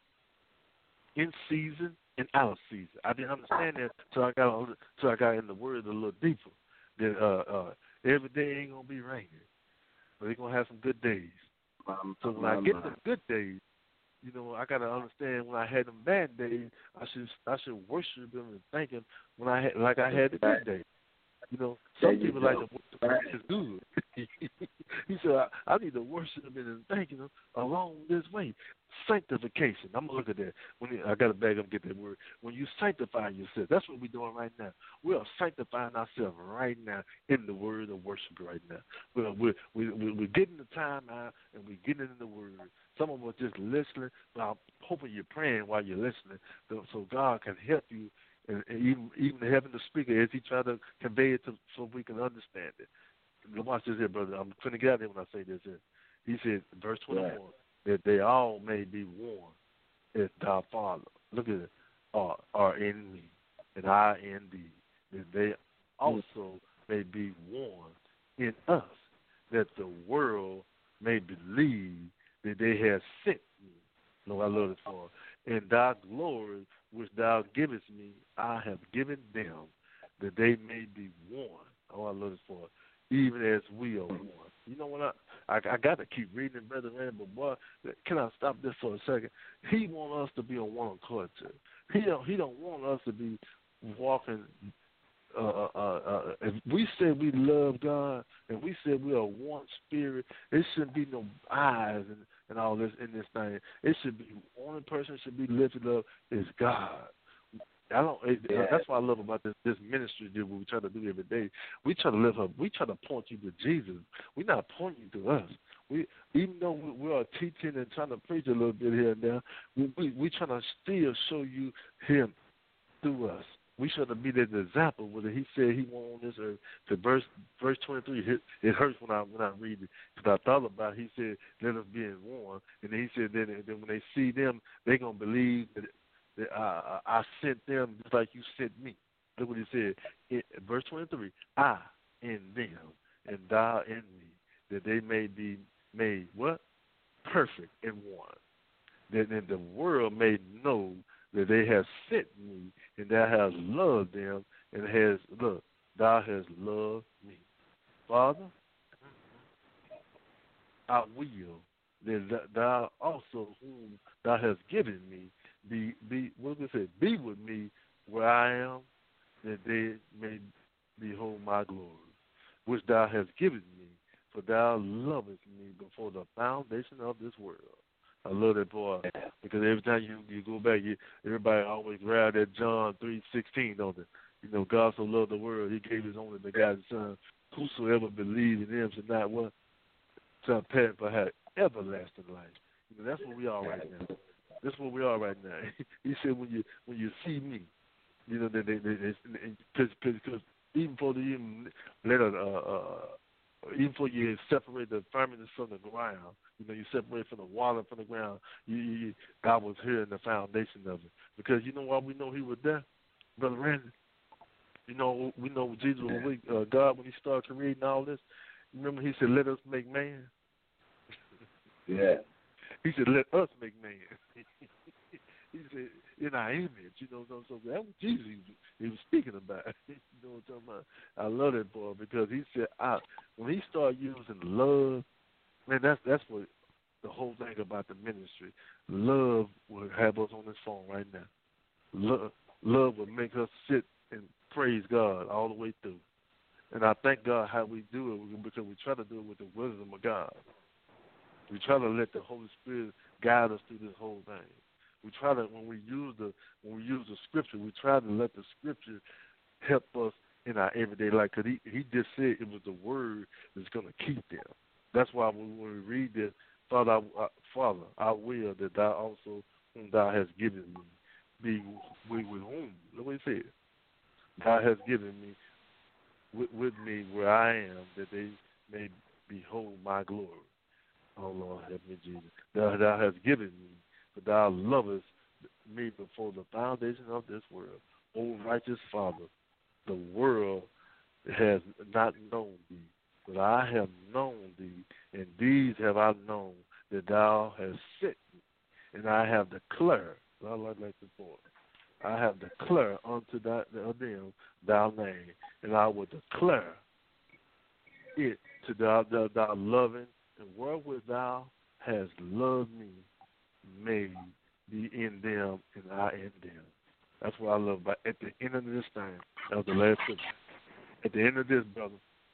in season and out of season. I didn't understand that until I got till I got in the Word a little deeper. That uh, uh, every day ain't gonna be raining, but they're gonna have some good days. Um, so when I get the good days, you know, I gotta understand when I had them bad days, I should I should worship Him and thank Him when I had like I had the good days. You know, some people like to worship Him when it's good. He said, I, I need to worship Him and thank Him along this way. Sanctification. I'm gonna look at that. When you, I gotta back up and get that word. When you sanctify yourself, that's what we're doing right now. We are sanctifying ourselves right now in the word of worship right now. We're we're we're, we're getting the time out and we're getting in the word. Some of us just listening, but I'm hoping you're praying while you're listening, so God can help you, and, and even even having the speaker as he try to convey it to, so we can understand it. Watch this here, brother. I'm going to get out there when I say this here. He said, verse twenty-one, right, that they all may be one as thy Father, look at it, are, are in me, and I in thee, that they also may be one in us, that the world may believe that they have sent me. No, I love it for. And thy glory which thou givest me, I have given them, that they may be one. Oh, I love it for. Even as we are one. You know what? I I, I got to keep reading, Brother Randy, but boy, can I stop this for a second? He wants us to be on one accord too. He don't. He don't want us to be walking. Uh, uh, uh, if we say we love God and we say we are one spirit, it shouldn't be no eyes and and all this in this thing. It should be only person should be lifted up is God. I don't. It, yeah. That's what I love about this this ministry that we try to do every day. We try to lift up. We try to point you to Jesus. We're not pointing you to us. We, even though we, we are teaching and trying to preach a little bit here and there, we we, we trying to still show you Him through us. We should be the example. Whether He said He won't on this earth. To verse verse twenty three, it, it hurts when I when I read it because I thought about it. He said, "Let us be in one," and then He said, "Then then when they see them, they gonna believe that." That I, I sent them just like you sent me. Look what he said. In, verse twenty-three, I in them and thou in me, that they may be made what? Perfect in one. That in the world may know that they have sent me and thou hast loved them and has, look, thou hast loved me. Father, I will that thou also whom thou hast given me Be be what does it say? Be with me where I am, that they may behold my glory, which thou hast given me, for thou lovest me before the foundation of this world. I love that boy because every time you, you go back, you, everybody always grab that John three sixteen, don't they? You know, God so loved the world, He gave His only begotten Son. Whosoever believes in Him should not what? Shall perish but have everlasting life. You know, that's where we are right now. That's where we are right now. He said, "When you when you see me, you know that they because because even before they even let a uh, uh, even before you separate the firmament from the ground, you know you separate from the water from the ground. You, you God was here in the foundation of it because you know why we know He was there, Brother Randy. You know we know Jesus was uh, God when He started creating all this. Remember He said, "Let us make man." Yeah. He said, "Let us make man." He said, "In our image," you know. So, so that was Jesus he was, he was speaking about. You know what I'm talking about? I love that boy because he said, I, when he started using love, man, that's that's what the whole thing about the ministry. Love will have us on this phone right now. Love, love will make us sit and praise God all the way through. And I thank God how we do it because we try to do it with the wisdom of God. We try to let the Holy Spirit guide us through this whole thing. We try to when we use the when we use the scripture, we try to let the scripture help us in our everyday life. Because he, he just said it was the word that's going to keep them. That's why when we read this, Father, I, Father, I will that thou also whom thou hast given me be with, with whom. Look what he said. Thou hast given me with, with me where I am, that they may behold my glory. Oh, Lord, help me, Jesus. Thou, thou hast given me, for thou lovest me before the foundation of this world. O righteous Father, the world has not known thee, but I have known thee, and these have I known, that thou hast sent me, and I have declared, I like that before, I have declared unto thy, them thy name, and I will declare it to thy, thy, thy loving, and wherewith thou hast loved me, may be in them, and I in them. That's what I love about. At the end of this thing, that was the last scripture. At the end of this, brother,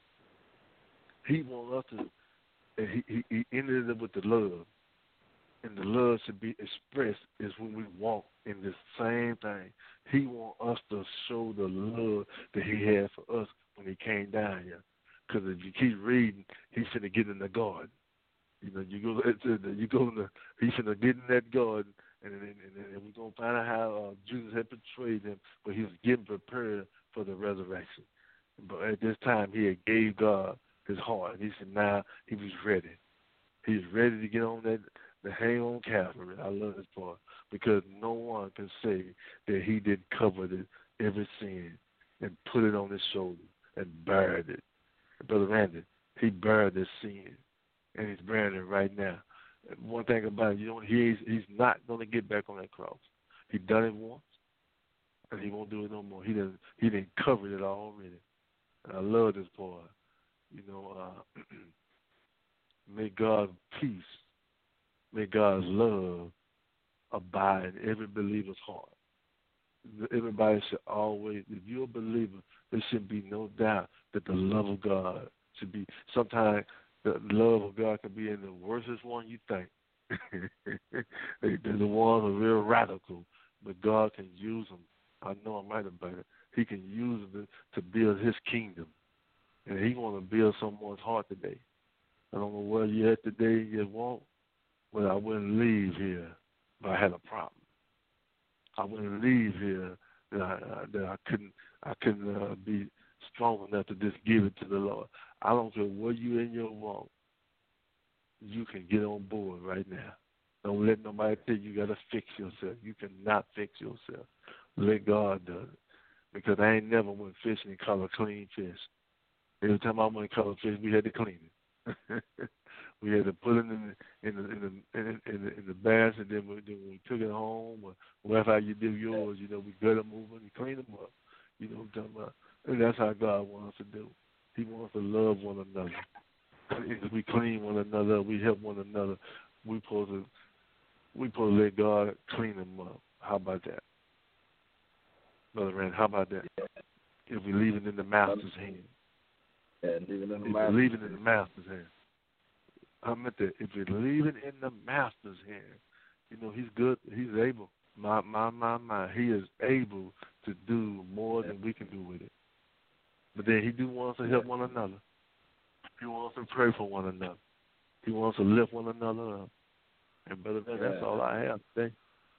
He wants us to, and he, he, he ended it with the love. And the love should be expressed is when we walk in this same thing. He wants us to show the love that He had for us when He came down here. Because if you keep reading, He's going to get in the garden. You know, you go to the, you go in the, He's going to get in that garden, and, and, and, and we're going to find out how uh, Jesus had portrayed Him, but He was getting prepared for the resurrection. But at this time, He had gave God His heart. And He said now He was ready. He was ready to get on that, to hang on Calvary. I love this part because no one can say that He didn't cover it, every sin and put it on His shoulder and buried it. And Brother Randy, He buried this sin, and He's burying it right now. And one thing about it, you know, he's he's not going to get back on that cross. He done it once, and He won't do it no more. He didn't he didn't cover it already. And I love this boy. You know, uh, may God's peace, may God's love abide in every believer's heart. Everybody should always, if you're a believer, there should be no doubt that the love of God should be. Sometimes the love of God can be in the worstest one you think. they, the ones are real radical, but God can use them. I know I'm right about it. He can use them to build His kingdom, and He want to build someone's heart today. I don't know where you're at today. You won't, but I wouldn't leave here if I had a problem. I wouldn't leave here that I, uh, that I couldn't I couldn't uh, be strong enough to just give it to the Lord. I don't care where you in your walk. You can get on board right now. Don't let nobody tell you you got to fix yourself. You cannot fix yourself. Let God do it. Because I ain't never went fishing and caught a clean fish. Every time I went to caught a fish, we had to clean it. We had to put it in the in the in the in the, in the, in the bass, and then we, then we took it home. Or whatever you do yours, you know, we gut them over and clean them up. You know what I'm talking about? And that's how God wants us to do. He wants to love one another. If we clean one another, we help one another. We supposed to we supposed to let God clean them up. How about that, Brother Rand? How about that? If we leave it in the Master's hand. Yeah, leave it in the if Master's we leave it in the Master's hand. I meant that if we leave it in the Master's hand, you know, He's good. He's able. My, my, my, my. He is able to do more than we can do with it. But then He do want us to help one another. He wants to pray for one another. He wants to lift one another up. And Brother Ben, yeah. That's all I have today.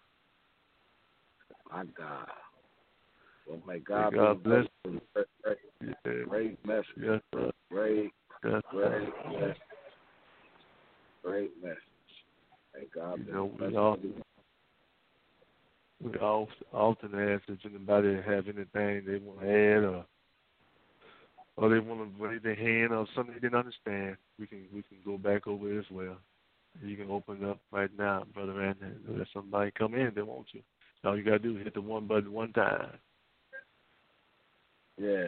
My God. Well, may God, may God bless you. Great, great, yeah. great message. Yes, sir. Great, yes, great message. Great message. May God you know, bless we all, you. we all often ask if anybody have anything they want to add or or they want to raise their hand or something they didn't understand. We can we can go back over it as well. You can open up right now, Brother Randy, and let somebody come in if they want you. All you got to do is hit the one button one time. Yes.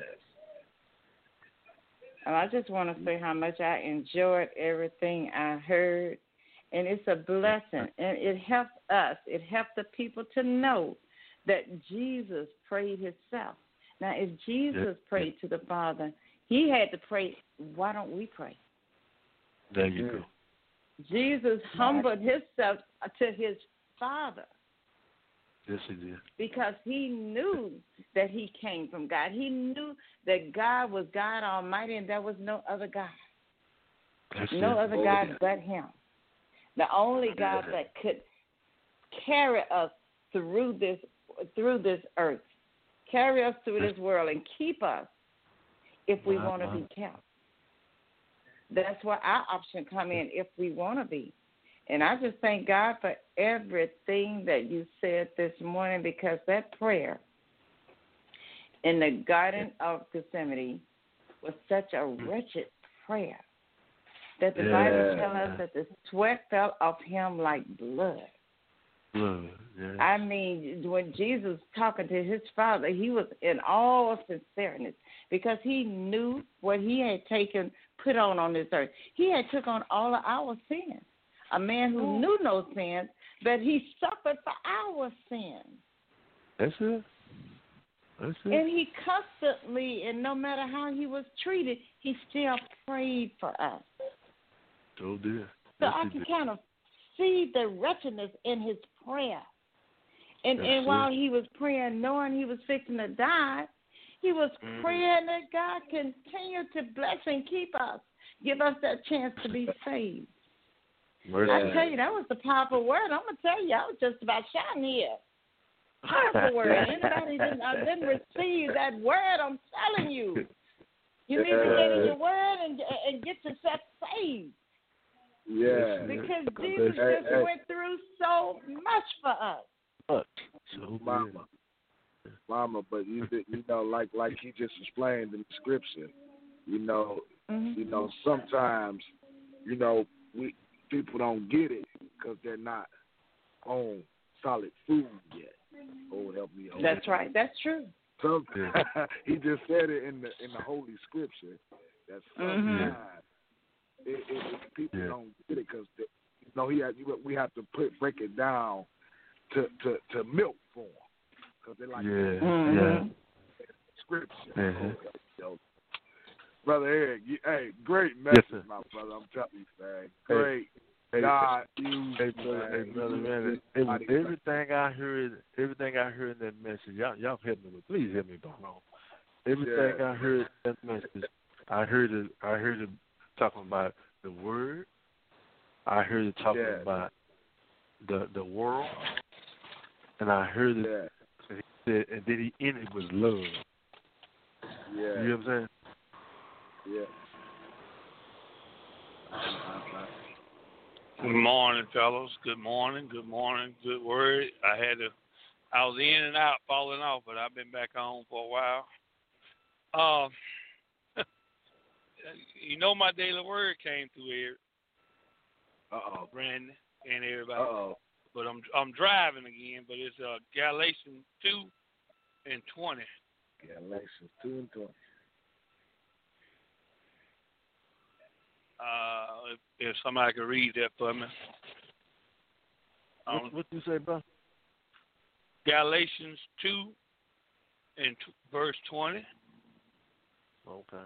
And I just want to say how much I enjoyed everything I heard. And it's a blessing. And it helps us. It helps the people to know that Jesus prayed Himself. Now, if Jesus yeah. prayed to the Father, He had to pray. Why don't we pray? There you go. Jesus humbled Himself to His Father. Yes, He did. Because He knew that He came from God. He knew that God was God Almighty and there was no other God. That's no it. other oh, God yeah. but Him. The only God that could carry us through this through this earth, carry us through this world, and keep us if we wow, want to wow. be kept. That's where our option come in if we want to be. And I just thank God for everything that you said this morning, because that prayer in the Garden of Gethsemane was such a wretched prayer that the yeah. Bible tells us that the sweat fell off Him like blood. Blood, yeah. I mean, when Jesus talking to His Father, He was in all sincerity because He knew what He had taken, put on on this earth. He had took on all of our sins. A man who oh. knew no sins, but He suffered for our sins. That's it. That's it. And He constantly, and no matter how He was treated, He still prayed for us. So did. So yes, I can kind of see the wretchedness in His prayer. And That's and it. while He was praying, knowing He was fixing to die, He was mm. praying that God continue to bless and keep us, give us that chance to be saved. Mercy. I tell you, that was the powerful word. I'm gonna tell you, I was just about shouting here. Powerful word. Anybody didn't uh, didn't receive that word? I'm telling you, you need to get in your word and and get yourself saved. Yeah. Because Jesus hey, just hey. went through so much for us. Much. So Mama, Mama, but you you know, like like he just explained in the scripture, you know, mm-hmm. you know, sometimes, you know, we. people don't get it because they're not on solid food yet. Oh, help me. Hold That's it. right. That's true. So, he just said it in the in the Holy Scripture that sometimes mm-hmm. it, it, it, people yeah. don't get it because you know he had, we have to put break it down to to, to milk form because they're like yeah mm-hmm. yeah Scripture. Mm-hmm. Okay, so, Brother Eric, you, hey, great message, yes, my brother. I'm telling you, man. Great. Hey, God hey, used hey, brother, hey, brother, man, it, it was everything I heard, everything I heard in that message. Y'all, y'all help me with. Please help me, Bob. Everything yeah. I heard in that message, I heard it. I heard it talking about the word. I heard it talking yeah. about the the world, and I heard it. Yeah. And, he said, and then he ended with love. Yeah. You know what I'm saying? Yeah. Good morning, fellows. Good morning. Good morning. Good word. I had to. I was in and out, falling off, but I've been back on for a while. Um, you know, my daily word came through here. Uh oh, Brandon and everybody. Uh oh. But I'm I'm driving again. But it's uh, Galatians two and twenty. Galatians two and twenty. Uh, if, if somebody could read that for me. Um, what, what you say, bro? Galatians two and t- verse twenty. Okay.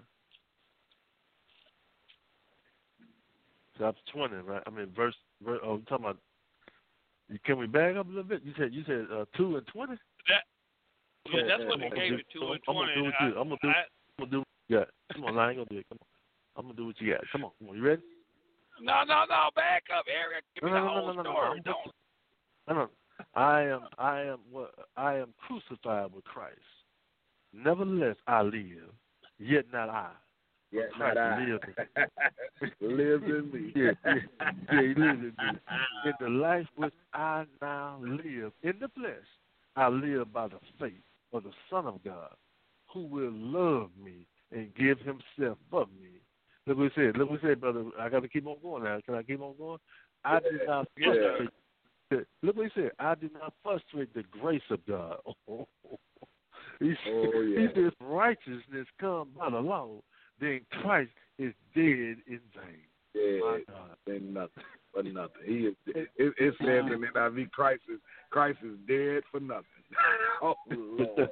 Chapter twenty, right? I mean, verse. verse oh, I'm talking about. Can we back up a little bit? You said you said uh, two and twenty. That. Yeah, that's what they gave me. Two and twenty. I'm gonna do what you. I'm gonna do. I, I'm gonna do what you got. Come on, I ain't gonna do it. Come on. I'm gonna do what you got. Come on, come on. You ready? No, no, no. Back up, Eric. Give me no, the no, whole no, no, no, story. no, Don't. No, no. I am. I am. What? I am crucified with Christ. Nevertheless, I live. Yet not I. Yet Christ not I. lives in me. lives in me. Yeah, yeah, yeah. He lives in me. In the life which I now live in the flesh, I live by the faith of the Son of God, who will love me and give Himself for me. Look what he said. Look what he said, brother. I got to keep on going now. Can I keep on going? I do not frustrate. Yeah. Look what he said. I do not frustrate the grace of God. he, oh, yeah. he says, righteousness come by the law, then Christ is dead in vain. Yeah, My God. Then nothing. For nothing. He is. It, it says in N I V, Christ is Christ is dead for nothing. Oh Lord.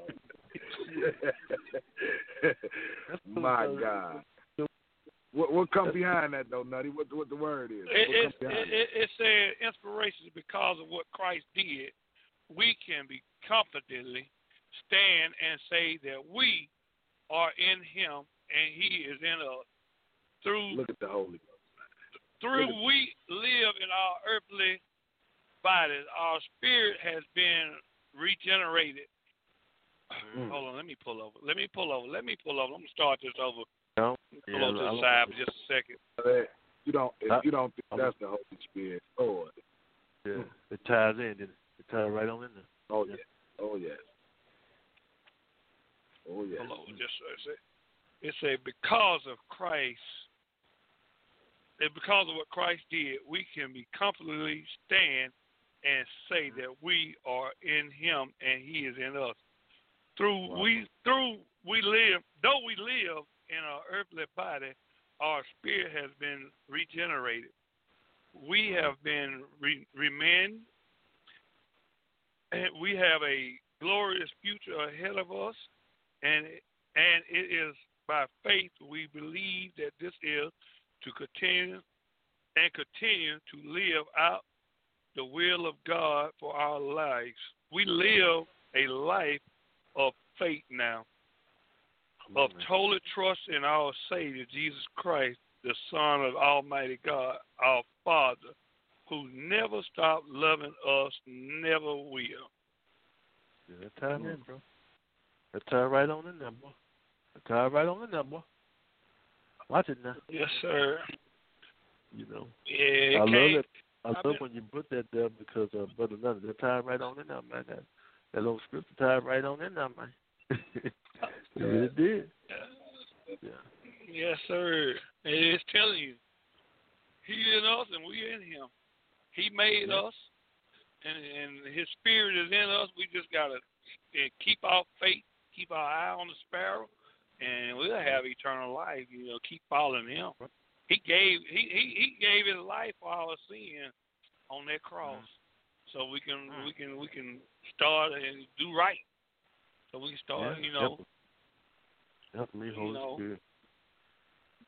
My God. What what comes behind that though, Nutty? What what the word is? It, it, it, it, it said inspiration is because of what Christ did. We can be confidently stand and say that we are in Him and He is in us. Through look at the Holy Ghost. Through we live in our earthly bodies. Our spirit has been regenerated. Mm. Hold on, let me pull over. Let me pull over. Let me pull over. I'm gonna start this over. No. Pull yeah, over to the side for just a second. You don't. If you don't think that's the Holy Spirit, Lord. Yeah, it ties in. It, it ties right on in there. Oh yeah. Oh yes. Oh yes. Hold on, just it say, it say because of Christ. And because of what Christ did, we can be comfortably stand and say that we are in Him and He is in us. Through wow. we through we live, though we live in our earthly body, our spirit has been regenerated. We have been re- remanded, and we have a glorious future ahead of us, and and it is by faith we believe that this is to continue and continue to live out the will of God for our lives. We live a life of faith now, of total trust in our Savior, Jesus Christ, the Son of Almighty God, our Father, who never stopped loving us, never will. Yeah, that time in, bro. That time right on in there, boy. That time right on in there, boy. Watch it now. Yes, sir. You know. Yeah, I love it. I I've love been... when you put that there because, uh, Brother Leonard, that time right on in there, man. That, that little scripture time right on in there, man. It really did. Yeah. Yes, sir. It is telling you. He in us and we in Him. He made yeah. us, and, and His Spirit is in us. We just got to keep our faith, keep our eye on the sparrow, and we'll have eternal life. You know, keep following Him. He gave he, he, he gave His life for our sin on that cross, so we can we can we can start and do right. So we can start, yeah, you know. Help me, Holy you know, Spirit.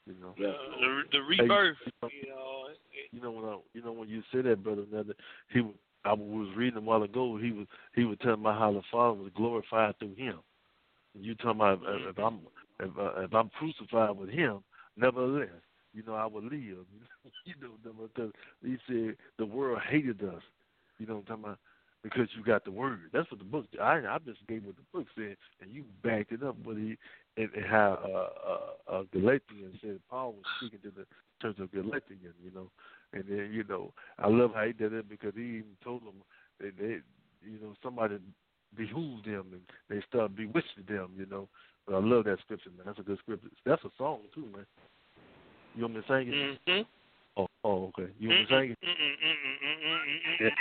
You know, uh, the, the rebirth. Hey, you know, you know when I, you know when you say that, brother. That he was, I was reading a while ago. He was he was telling me how the Father was glorified through him. And you talking about if, if I'm if, uh, if I'm crucified with him, nevertheless, you know I will live. You know, you know because he said the world hated us. You know what I'm talking about? Because you got the word. That's what the book. I I just gave what the book said, and you backed it up. But he and, and how uh, uh, uh, Galatians said Paul was speaking to the church of Galatians. You know, and then you know I love how he did it because he even told them that they, you know, somebody behooved them and they started bewitching them. You know, but I love that scripture, man. That's a good scripture. That's a song too, man. You want me to sing it? Mm-hmm. Oh, oh, okay. You want me to sing it?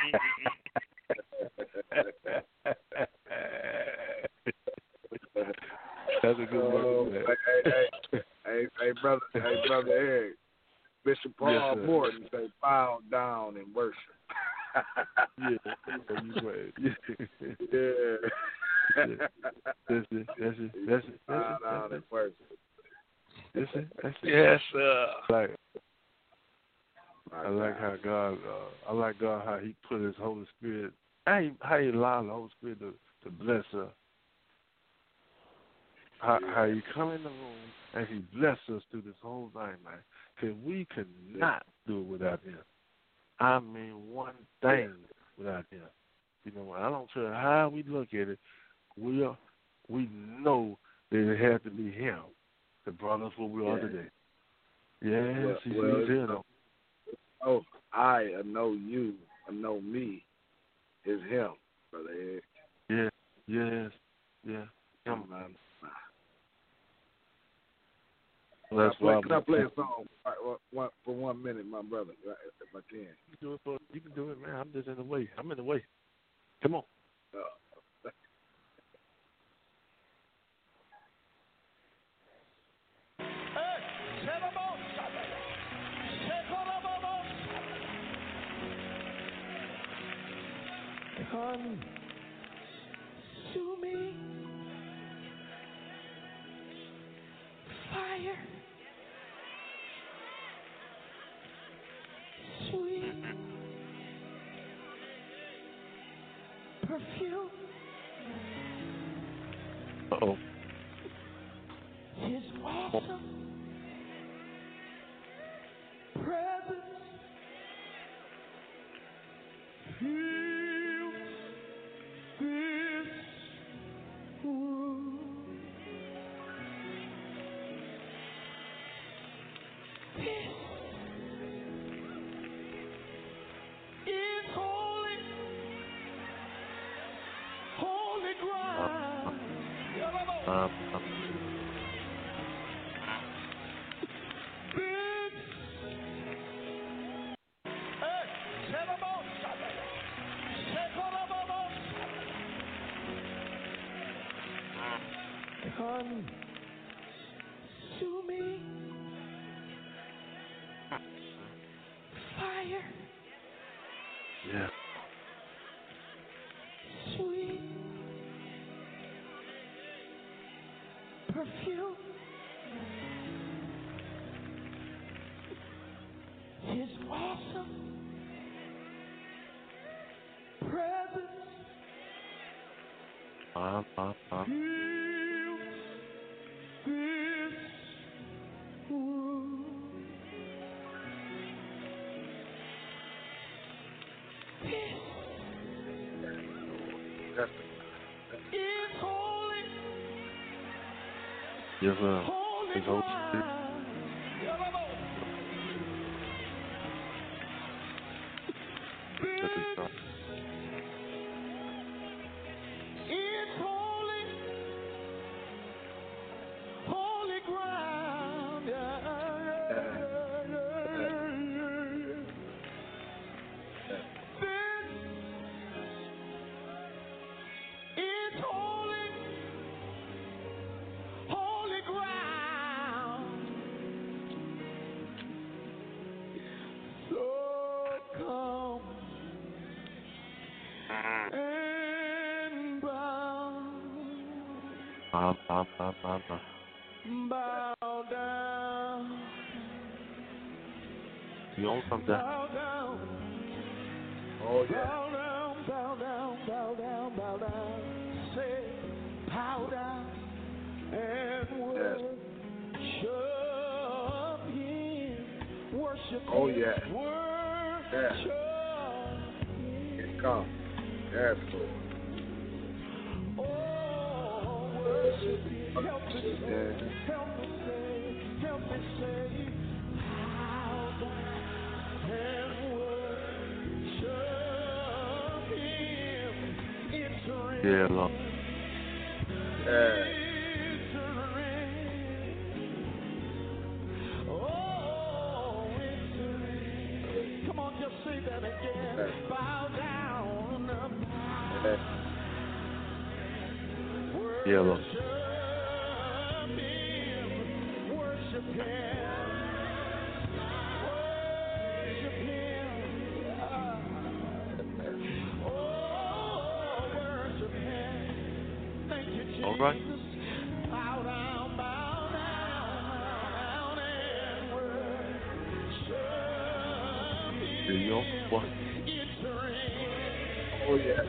That's a good oh, one. Hey, hey, hey, hey, brother, hey, brother Eric. Bishop Paul yes, Morton say, "Bow down and worship." yeah, yeah, you right. yeah. That's it. That's it. That's it. Bow down and worship. That's it. That's it. Yes, sir. Like, I like how God. Uh, I like God how He put His Holy Spirit. How He, how he allowed the Holy Spirit to, to bless us. How, how He come in the room and He bless us through this whole thing, man. Because we could not do it without Him. I mean, one thing without Him. You know, I don't care how we look at it. We are, we know that it had to be Him that brought us where we are yeah. today. Yes, well, He's well, here though. Oh, I know you, I know me. Is Him, brother Ed. Yeah, yes, yeah. Him. Man. Well, that's can I why. play, can I play a song for one, for one minute, my brother, if I can? You can do it, for, you can do it, man. I'm just in the way. I'm in the way. Come on. Uh, Consuming fire, sweet perfume. Uh-oh. His awesome presence fills this room. This is holy, holy ground. Um, um, Consuming fire, yeah. sweet perfume. His awesome presence Um, um, um. fills this room. This that's is holy, Yes, sir. holy His Holy Spirit. ground. That's His God. It's holy, holy ground. Yeah, yeah, yeah, yeah. This is holy, holy ground. So come and bow, Um, um, um, um, um. bow You own something. Oh, yeah. Bow down, bow down, bow down, bow down. Say, bow down and worship Him. Worship Him. Oh, yeah. Worship Him. It comes. Yes, Lord. Oh, worship Him. Help me say, help me say, help me say, bow down and worship Him. Entering. Yeah, Lord. Yeah. Come on, just say that again. Yeah. Bow down. Yeah. Yeah, Lord. Worship Him. Worship Him. Worship Him. Oh, worship Him. Thank you, Jesus. All right. Bow down, bow down, bow down and worship There you go. What? Oh, yeah.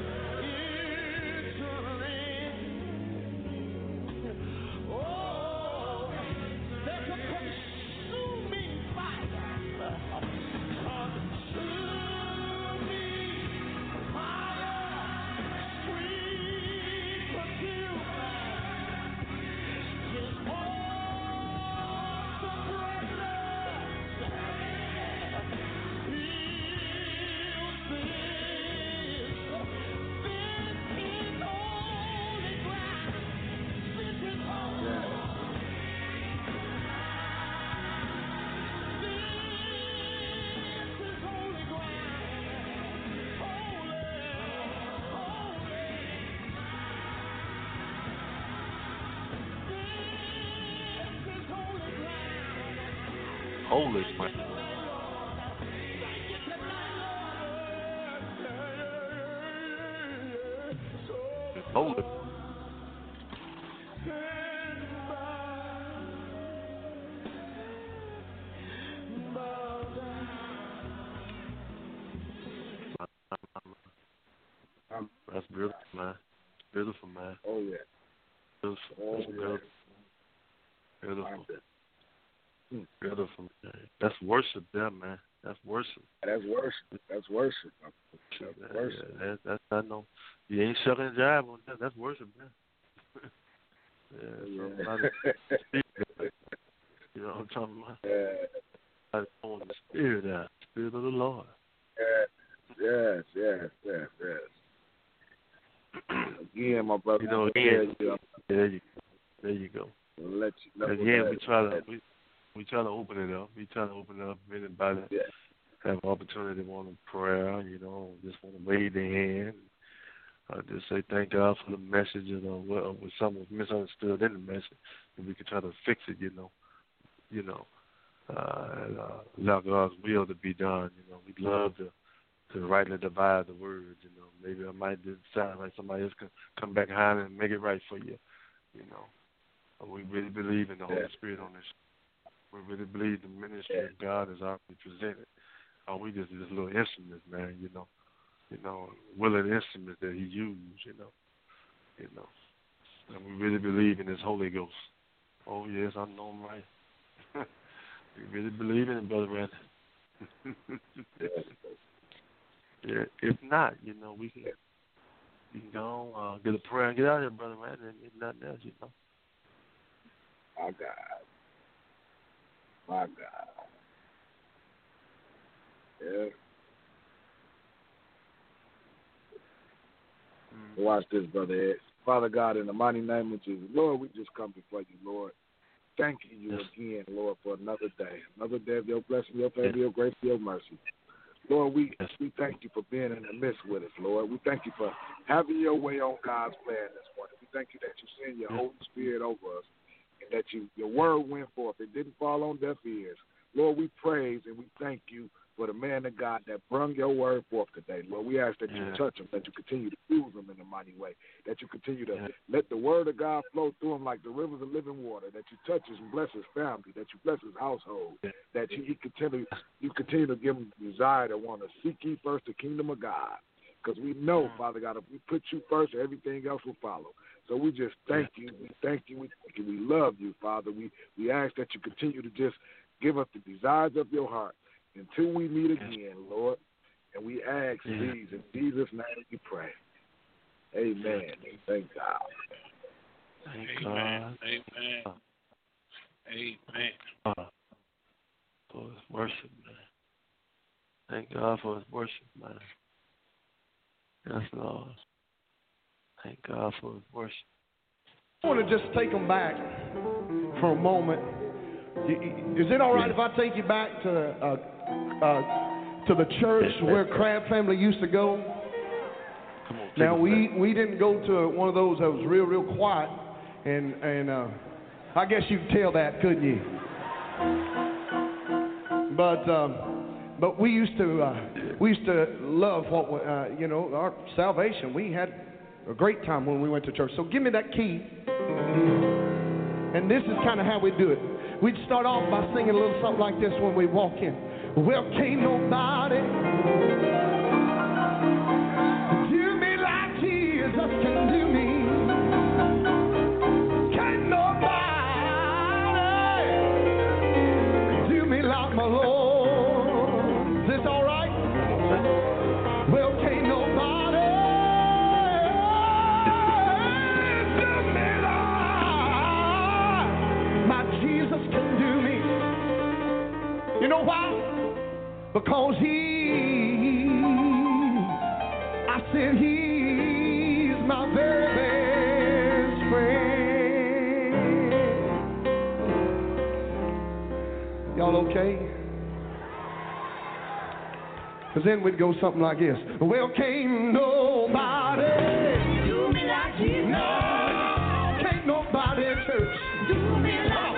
Oh, there's a consuming fire. Consuming fire. Sweet perfume. His awesome presence. Holy, man. It's holy. That's beautiful, man. Beautiful, man. Oh, yeah. Beautiful. Oh, That's yeah. beautiful. Beautiful. Hmm. Beautiful, man. That's worship there, man. That's worship. That's worship. That's worship. That's Yeah, worship. yeah, that, that's I know. You ain't shucking a jive on that. That's worship, man. yeah, Yeah. somebody speak that. You know what I'm talking about? Yeah. Somebody throwing the spirit out, spirit of the Lord. Yes, yes, yes, yes, yes. Again, my brother. You know, again, you, there you, there you go. let you know Again, that, we try to that, we we try to open it up. We try to open it up. Anybody yeah. have an opportunity, want a prayer, you know, just want to wave their hand. I just say thank God for the message, you know, what, what something was misunderstood in the message, and we can try to fix it, you know, you know, uh, and, uh, allow God's will to be done. You know, we'd love to to rightly divide the word. You know, maybe I might just sound like somebody else can come back behind and make it right for you. You know, but we really believe in the Holy Yeah. Spirit on this. We really believe the ministry Yeah. of God is already presented. Uh, we just just little instruments, man. You know, you know, willing instruments that He used. You know, you know, and we really believe in His Holy Ghost. Oh yes, I know I'm right. We really believe in it, Brother Randy. Yeah, if not, you know, we can we can go on, uh, get a prayer and get out of here, Brother Randy, and if nothing else, you know. My God. My God. Yeah. Mm-hmm. Watch this, Brother Ed. Father God, in the mighty name of Jesus, Lord, we just come before you, Lord. Thanking you yes. again, Lord, for another day. Another day of your blessing, your favor, yes. your grace, your mercy. Lord, we, yes. we thank you for being in the midst with us, Lord. We thank you for having your way on God's plan this morning. We thank you that you send your yes. Holy Spirit over us and that you your word went forth. It didn't fall on deaf ears. Lord, we praise and we thank you for the man of God that brung your word forth today. Lord, we ask that you Yeah. touch him, that you continue to use him in a mighty way, that you continue to Yeah. let the word of God flow through him like the rivers of living water, that you touch his and bless his family, that you bless his household, Yeah. that you, he continue, you continue to give him the desire to want to seek ye first the kingdom of God. Because we know, Father God, if we put you first, everything else will follow. So we just thank you. We thank you. We thank you. We love you, Father. We, we ask that you continue to just give us the desires of your heart until we meet again, Lord. And we ask Yeah. these in Jesus' name we pray. Amen. Thank God. Thank Amen. God. Amen. Amen. Uh, for his worship, man. Thank God for his worship, man. Yes, Lord. Thank God for his worship. I want to just take them back for a moment. Is it all right if I take you back to uh, uh, to the church where Crab family used to go? Come on, take Now us we, back. we didn't go to one of those that was real real quiet, and and uh, I guess you could tell that, couldn't you? But um, but we used to uh, we used to love what we, uh, you know, our salvation. We had a great time when we went to church. So give me that key. And this is kind of how we do it. We'd start off by singing a little something like this when we walk in. Well, can't nobody do me like Jesus can do me. Can't nobody do me like my Lord. Is this all right? Well, can't nobody do me like my Jesus can do me. You know why? Because he, I said he's my very best friend. Y'all okay? Because then we'd go something like this. Well, can't nobody do me like Jesus. No, can't nobody, church, do me like